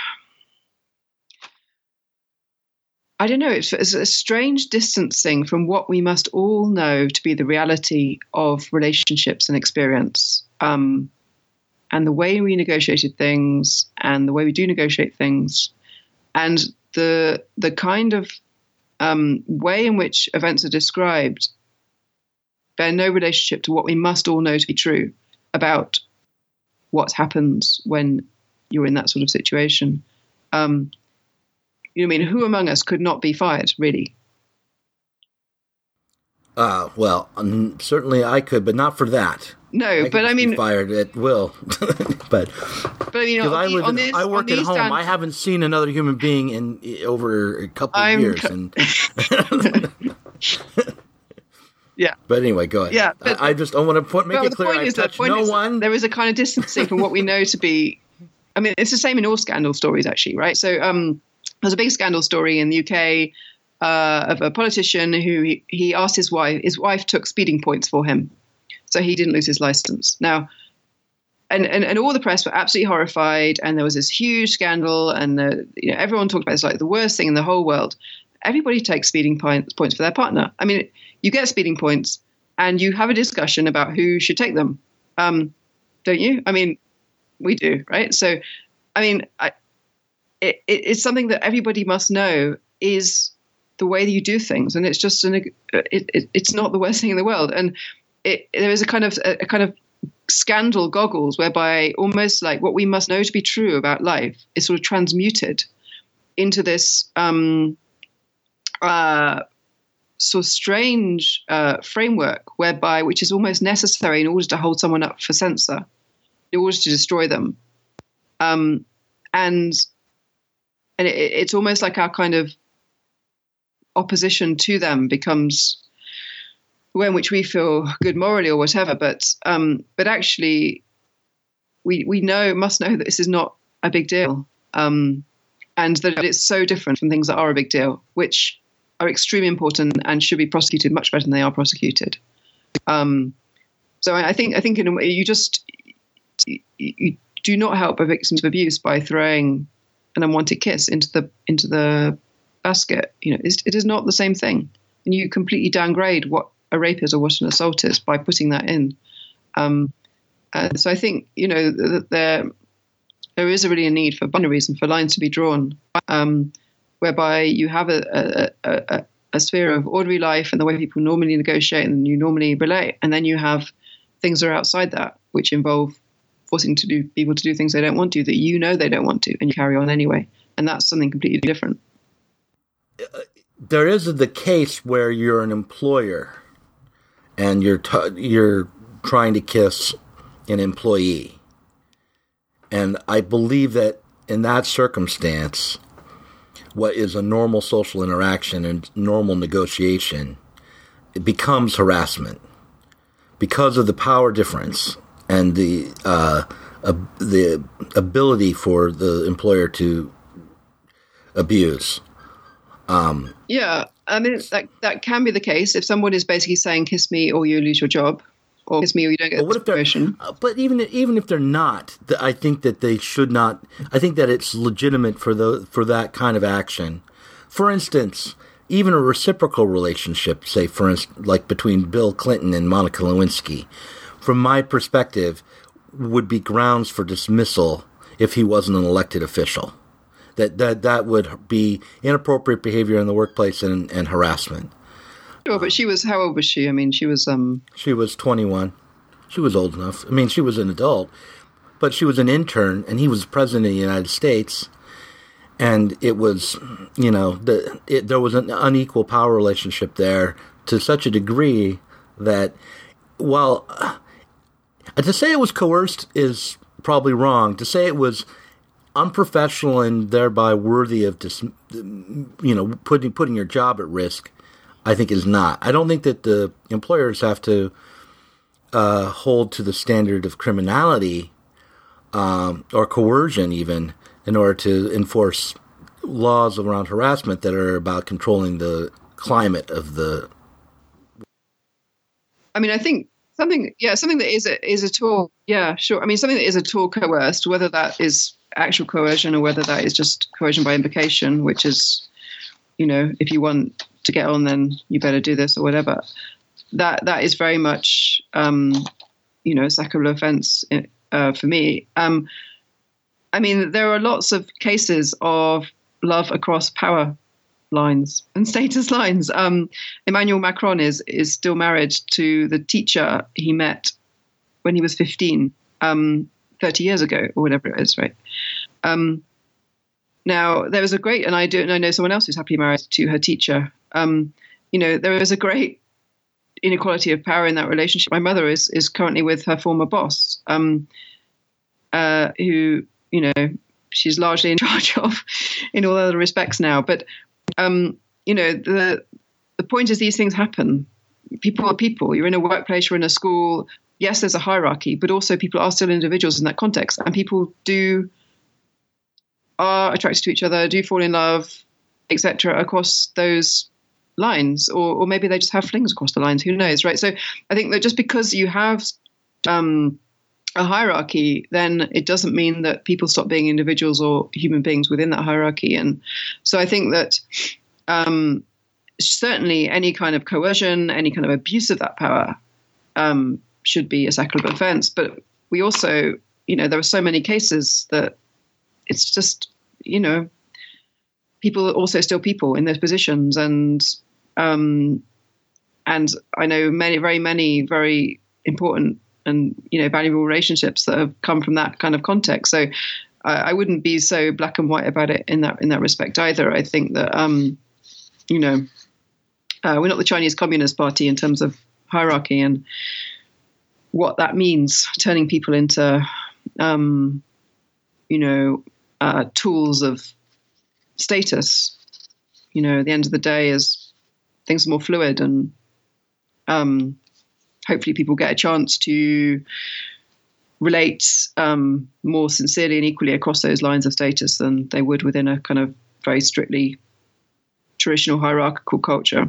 Speaker 5: I don't know, it's, it's a strange distancing from what we must all know to be the reality of relationships and experience, um, and the way we negotiated things and the way we do negotiate things, and the the kind of um, way in which events are described bear no relationship to what we must all know to be true about what happens when you're in that sort of situation. Um, You know what I mean? Who among us could not be fired, really?
Speaker 4: Uh, well, um, certainly I could, but not for that.
Speaker 5: No,
Speaker 4: I
Speaker 5: but I mean,
Speaker 4: be fired at will. but
Speaker 5: but I mean, on
Speaker 4: I,
Speaker 5: the,
Speaker 4: live
Speaker 5: on
Speaker 4: in,
Speaker 5: this,
Speaker 4: I work
Speaker 5: on
Speaker 4: at home.
Speaker 5: Stand-
Speaker 4: I haven't seen another human being in over a couple
Speaker 5: I'm
Speaker 4: of years.
Speaker 5: Co-
Speaker 4: and
Speaker 5: yeah.
Speaker 4: But anyway, go ahead.
Speaker 5: Yeah, but,
Speaker 4: I, I just I want to put, make
Speaker 5: well,
Speaker 4: it
Speaker 5: the
Speaker 4: clear.
Speaker 5: point
Speaker 4: I
Speaker 5: is,
Speaker 4: touch
Speaker 5: the point
Speaker 4: no
Speaker 5: is
Speaker 4: one.
Speaker 5: There is a kind of distancing from what we know to be. I mean, it's the same in all scandal stories, actually, right? So, um, there's a big scandal story in the U K uh, of a politician who he, he asked his wife. His wife took speeding points for him, so he didn't lose his license. Now, and and, and all the press were absolutely horrified, and there was this huge scandal, and the, you know, everyone talked about it. It's like the worst thing in the whole world. Everybody takes speeding points for their partner. I mean, you get speeding points, and you have a discussion about who should take them, um, don't you? I mean, we do, right? So, I mean, I. It, it, it's something that everybody must know is the way that you do things, and it's just an it, it, it's not the worst thing in the world. And it, there is a kind of a, a kind of scandal goggles whereby almost like what we must know to be true about life is sort of transmuted into this um, uh, sort of strange uh, framework whereby which is almost necessary in order to hold someone up for censor, in order to destroy them, um, and. And it, it's almost like our kind of opposition to them becomes the way in which we feel good morally or whatever. But um, but actually, we we know must know that this is not a big deal, um, and that it's so different from things that are a big deal, which are extremely important and should be prosecuted much better than they are prosecuted. Um, so I think I think in a way you just you, you do not help a victim of abuse by throwing an unwanted kiss into the into the basket. You know, it's, it is not the same thing, and you completely downgrade what a rape is or what an assault is by putting that in. Um, uh, so I think you know that there there is a really a need for boundaries and for lines to be drawn, um, whereby you have a, a, a, a sphere of ordinary life and the way people normally negotiate and you normally relate, and then you have things that are outside that, which involve forcing to do people to do things they don't want to, that you know they don't want to, and you carry on anyway. And that's something completely different.
Speaker 4: There is the case where you're an employer and you're t- you're trying to kiss an employee. And I believe that in that circumstance, what is a normal social interaction and normal negotiation, it becomes harassment because of the power difference and the uh, uh, the ability for the employer to abuse. Um,
Speaker 5: yeah, I mean that that can be the case if someone is basically saying "kiss me or you lose your job," or "kiss me or you don't get the promotion."
Speaker 4: But even even if they're not, I think that they should not. I think that it's legitimate for the for that kind of action. For instance, even a reciprocal relationship, say for instance, like between Bill Clinton and Monica Lewinsky, from my perspective, would be grounds for dismissal if he wasn't an elected official. That that that would be inappropriate behavior in the workplace and, and harassment.
Speaker 5: Sure, but she was, how old was she? I mean, she was... um.
Speaker 4: She was twenty-one. She was old enough. I mean, she was an adult, but she was an intern, and he was president of the United States. And it was, you know, the, it, there was an unequal power relationship there to such a degree that, well, uh, to say it was coerced is probably wrong. To say it was unprofessional and thereby worthy of, dis, you know, putting putting your job at risk, I think is not. I don't think that the employers have to uh, hold to the standard of criminality um, or coercion even in order to enforce laws around harassment that are about controlling the climate of the.
Speaker 5: I mean, I think something, yeah, something that is a, is at all, yeah, sure. I mean, something that is at all coerced, whether that is actual coercion or whether that is just coercion by implication, which is, you know, if you want to get on, then you better do this or whatever. That that is very much, um, you know, a sackable offence uh, for me. Um, I mean, there are lots of cases of love across power lines and status lines. Um, Emmanuel Macron is is still married to the teacher he met when he was fifteen, um, thirty years ago or whatever it is, right? Um, now, there was a great, and I do, and I know someone else who's happily married to her teacher. Um, you know, there is a great inequality of power in that relationship. My mother is is currently with her former boss, um, uh, who, you know, she's largely in charge of in all other respects now. But, um, you know, the the point is these things happen. People are people. You're in a workplace, you're in a school. Yes, there's a hierarchy, but also people are still individuals in that context. And people do, are attracted to each other, do fall in love, et cetera, across those lines. Or, or maybe they just have flings across the lines. Who knows, right? So I think that just because you have um, a hierarchy, then it doesn't mean that people stop being individuals or human beings within that hierarchy. And so I think that um, certainly any kind of coercion, any kind of abuse of that power um, should be a sackable offence. But we also, you know, there are so many cases that it's just, you know, people are also still people in those positions. And um, and I know many, very many, very important and, you know, valuable relationships that have come from that kind of context. So I, I wouldn't be so black and white about it in that in that respect either. I think that, um, you know, uh, we're not the Chinese Communist Party in terms of hierarchy and what that means, turning people into, um, you know, uh, tools of status. You know, at the end of the day, as things are more fluid and um, hopefully people get a chance to relate um, more sincerely and equally across those lines of status than they would within a kind of very strictly traditional hierarchical culture.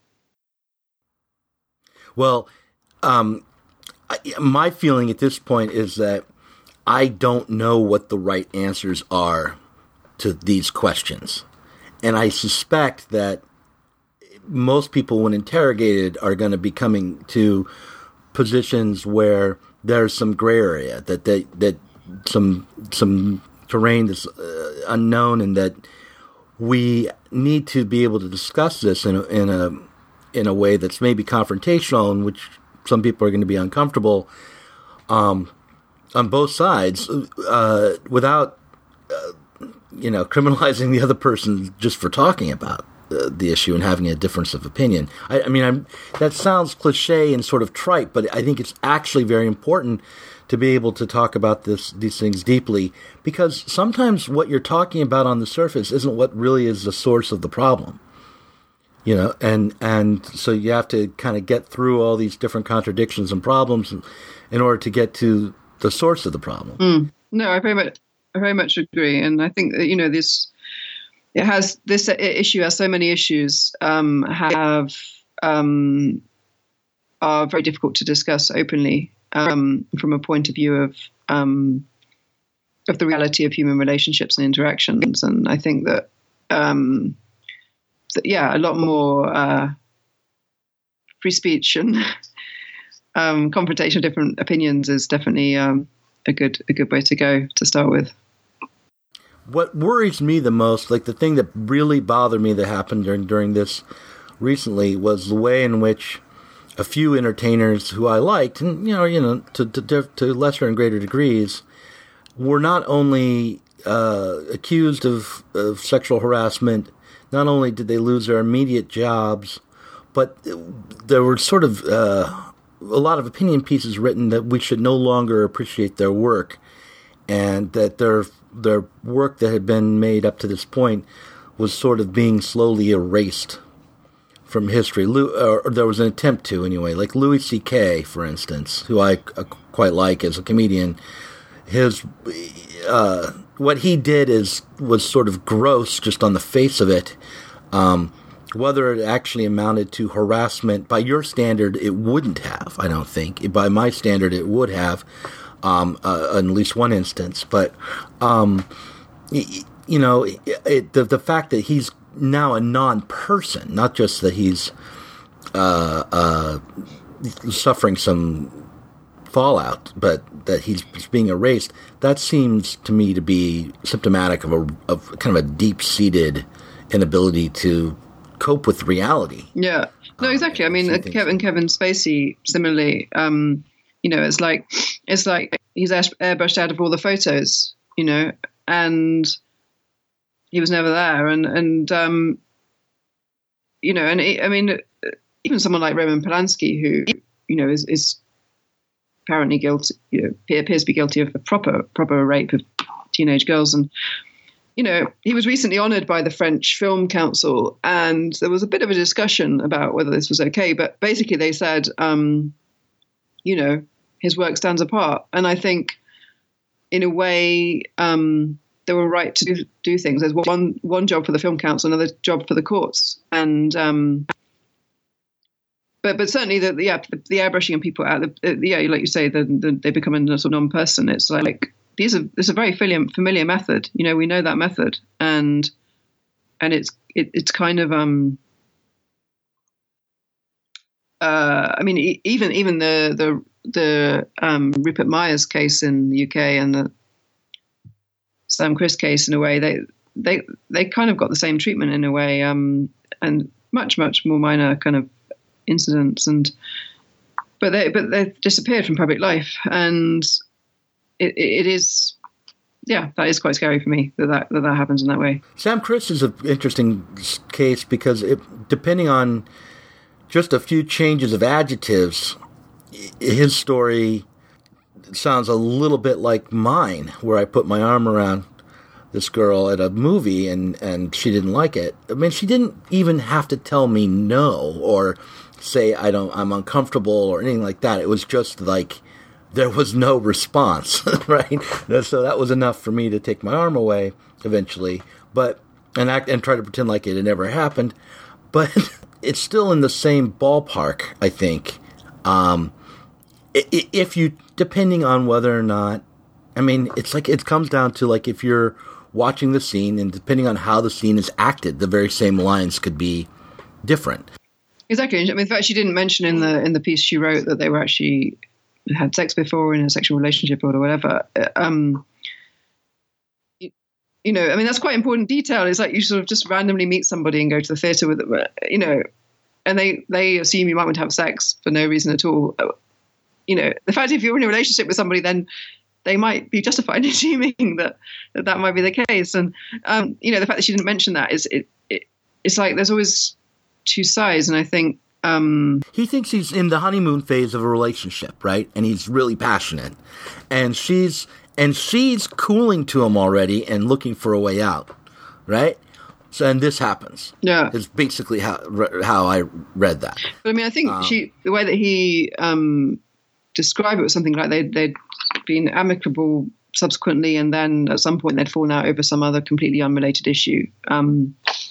Speaker 4: Well, um, I, my feeling at this point is that I don't know what the right answers are to these questions. And I suspect that most people, when interrogated, are going to be coming to positions where there's some gray area, that they, that some some terrain that's uh, unknown, and that we need to be able to discuss this in a, in a in a way that's maybe confrontational, in which some people are going to be uncomfortable um, on both sides, uh, without uh, you know criminalizing the other person just for talking about uh, the issue and having a difference of opinion. I, I mean, I'm, that sounds cliche and sort of trite, but I think it's actually very important to be able to talk about this these things deeply, because sometimes what you're talking about on the surface isn't what really is the source of the problem. You know, and, and so you have to kind of get through all these different contradictions and problems in order to get to the source of the problem.
Speaker 5: Mm. No, I very much, I very much agree, and I think that, you know, this it has this issue has so many issues um, have um, are very difficult to discuss openly um, from a point of view of um, of the reality of human relationships and interactions, and I think that. Um, Yeah, a lot more uh, free speech and um, confrontation of different opinions is definitely um, a good a good way to go to start with.
Speaker 4: what worries me the most, like the thing that really bothered me that happened during during this recently, was the way in which a few entertainers who I liked, and you know, you know, to to, to lesser and greater degrees, were not only uh, accused of, of sexual harassment. Not only did they lose their immediate jobs, but there were sort of uh, a lot of opinion pieces written that we should no longer appreciate their work, and that their their work that had been made up to this point was sort of being slowly erased from history. Or there was an attempt to, anyway. Like Louis C K, for instance, who I quite like as a comedian. His uh, what he did is was sort of gross just on the face of it. Um, whether it actually amounted to harassment, by your standard, it wouldn't have, I don't think. By my standard, it would have, um, uh, in at least one instance. But, um, you know, it, it, the, the fact that he's now a non-person, not just that he's uh, uh, suffering some fallout, but that he's being erased, that seems to me to be symptomatic of a of kind of a deep-seated inability to cope with reality.
Speaker 5: Yeah, no, exactly. I mean, uh, Kevin Kevin Spacey, similarly, um, you know, it's like it's like he's airbrushed out of all the photos, you know, and he was never there, and and um, you know, and it, I mean, even someone like Roman Polanski, who you know is is apparently guilty, you know, appears to be guilty of a proper proper rape of teenage girls, and you know, he was recently honoured by the French Film Council, and there was a bit of a discussion about whether this was okay. But basically, they said, um, you know, his work stands apart, and I think, in a way, um, they were right to do, do things. There's one one job for the Film Council, another job for the courts, and um, but but certainly the yeah the, the airbrushing of people out, the, the, yeah, like you say, the, the, they become a sort of non-person. It's like. These are it's a very familiar, familiar method. You know, we know that method, and and it's it, it's kind of um. Uh, I mean, e- even even the the the um, Rupert Myers case in the U K and the Sam Christ case, in a way, they they they kind of got the same treatment in a way, um, and much much more minor kind of incidents, and but they but they disappeared from public life, and. It, it is, yeah, that is quite scary for me that that, that that happens in that way.
Speaker 4: Sam Christ is an interesting case because it, depending on just a few changes of adjectives, his story sounds a little bit like mine, where I put my arm around this girl at a movie and, and she didn't like it. I mean, she didn't even have to tell me no or say I don't, I'm uncomfortable or anything like that. It was just like, there was no response, right? So that was enough for me to take my arm away eventually, but and act and try to pretend like it had never happened. But it's still in the same ballpark, I think. Um, if you, depending on whether or not, I mean, it's like it comes down to like if you're watching the scene and depending on how the scene is acted, the very same lines could be different.
Speaker 5: Exactly. I mean, in fact, she didn't mention in the in the piece she wrote that they were actually. Had sex before in a sexual relationship or whatever. Um, you, you know, I mean, that's quite important detail. It's like you sort of just randomly meet somebody and go to the theatre with them, you know, and they, they assume you might want to have sex for no reason at all. You know, the fact if you're in a relationship with somebody, then they might be justified in assuming that, that that might be the case. And, um, you know, the fact that she didn't mention that is, it, it it's like there's always two sides. And I think, Um,
Speaker 4: he thinks he's in the honeymoon phase of a relationship, right? And he's really passionate, and she's and she's cooling to him already and looking for a way out, right? So, and this happens.
Speaker 5: Yeah,
Speaker 4: is basically how how I read that.
Speaker 5: But I mean, I think
Speaker 4: um,
Speaker 5: she the way that he um, described it was something like they they'd been amicable subsequently, and then at some point they'd fallen out over some other completely unrelated issue, um,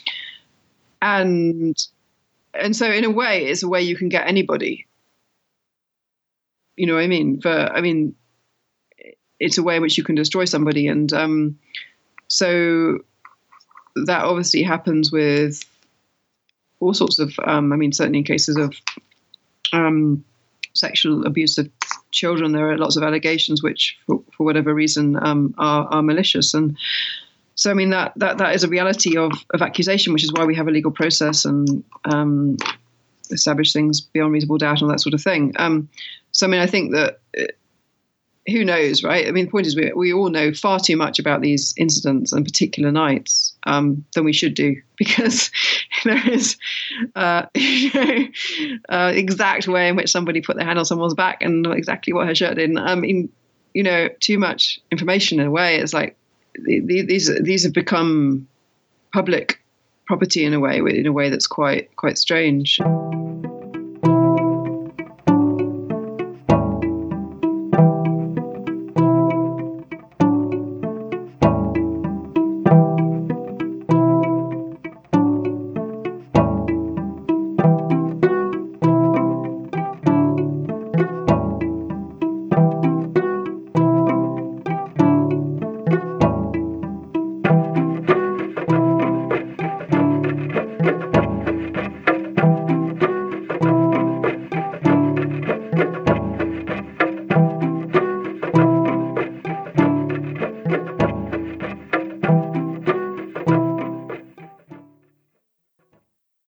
Speaker 5: and. And so, in a way, it's a way you can get anybody. You know what I mean? For I mean, it's a way in which you can destroy somebody, and um, so that obviously happens with all sorts of. Um, I mean, certainly in cases of um, sexual abuse of children, there are lots of allegations which, for, for whatever reason, um, are, are malicious, and so I mean that that that is a reality of of accusation, which is why we have a legal process and um, establish things beyond reasonable doubt and all that sort of thing. Um, so I mean, I think that. It, Who knows, right? I mean, the point is we, we all know far too much about these incidents and particular nights um, than we should do, because there is uh, you know, uh, exact way in which somebody put their hand on someone's back and exactly what her shirt did. And, I mean, you know, too much information in a way. It's like these these have become public property in a way, in a way that's quite quite strange.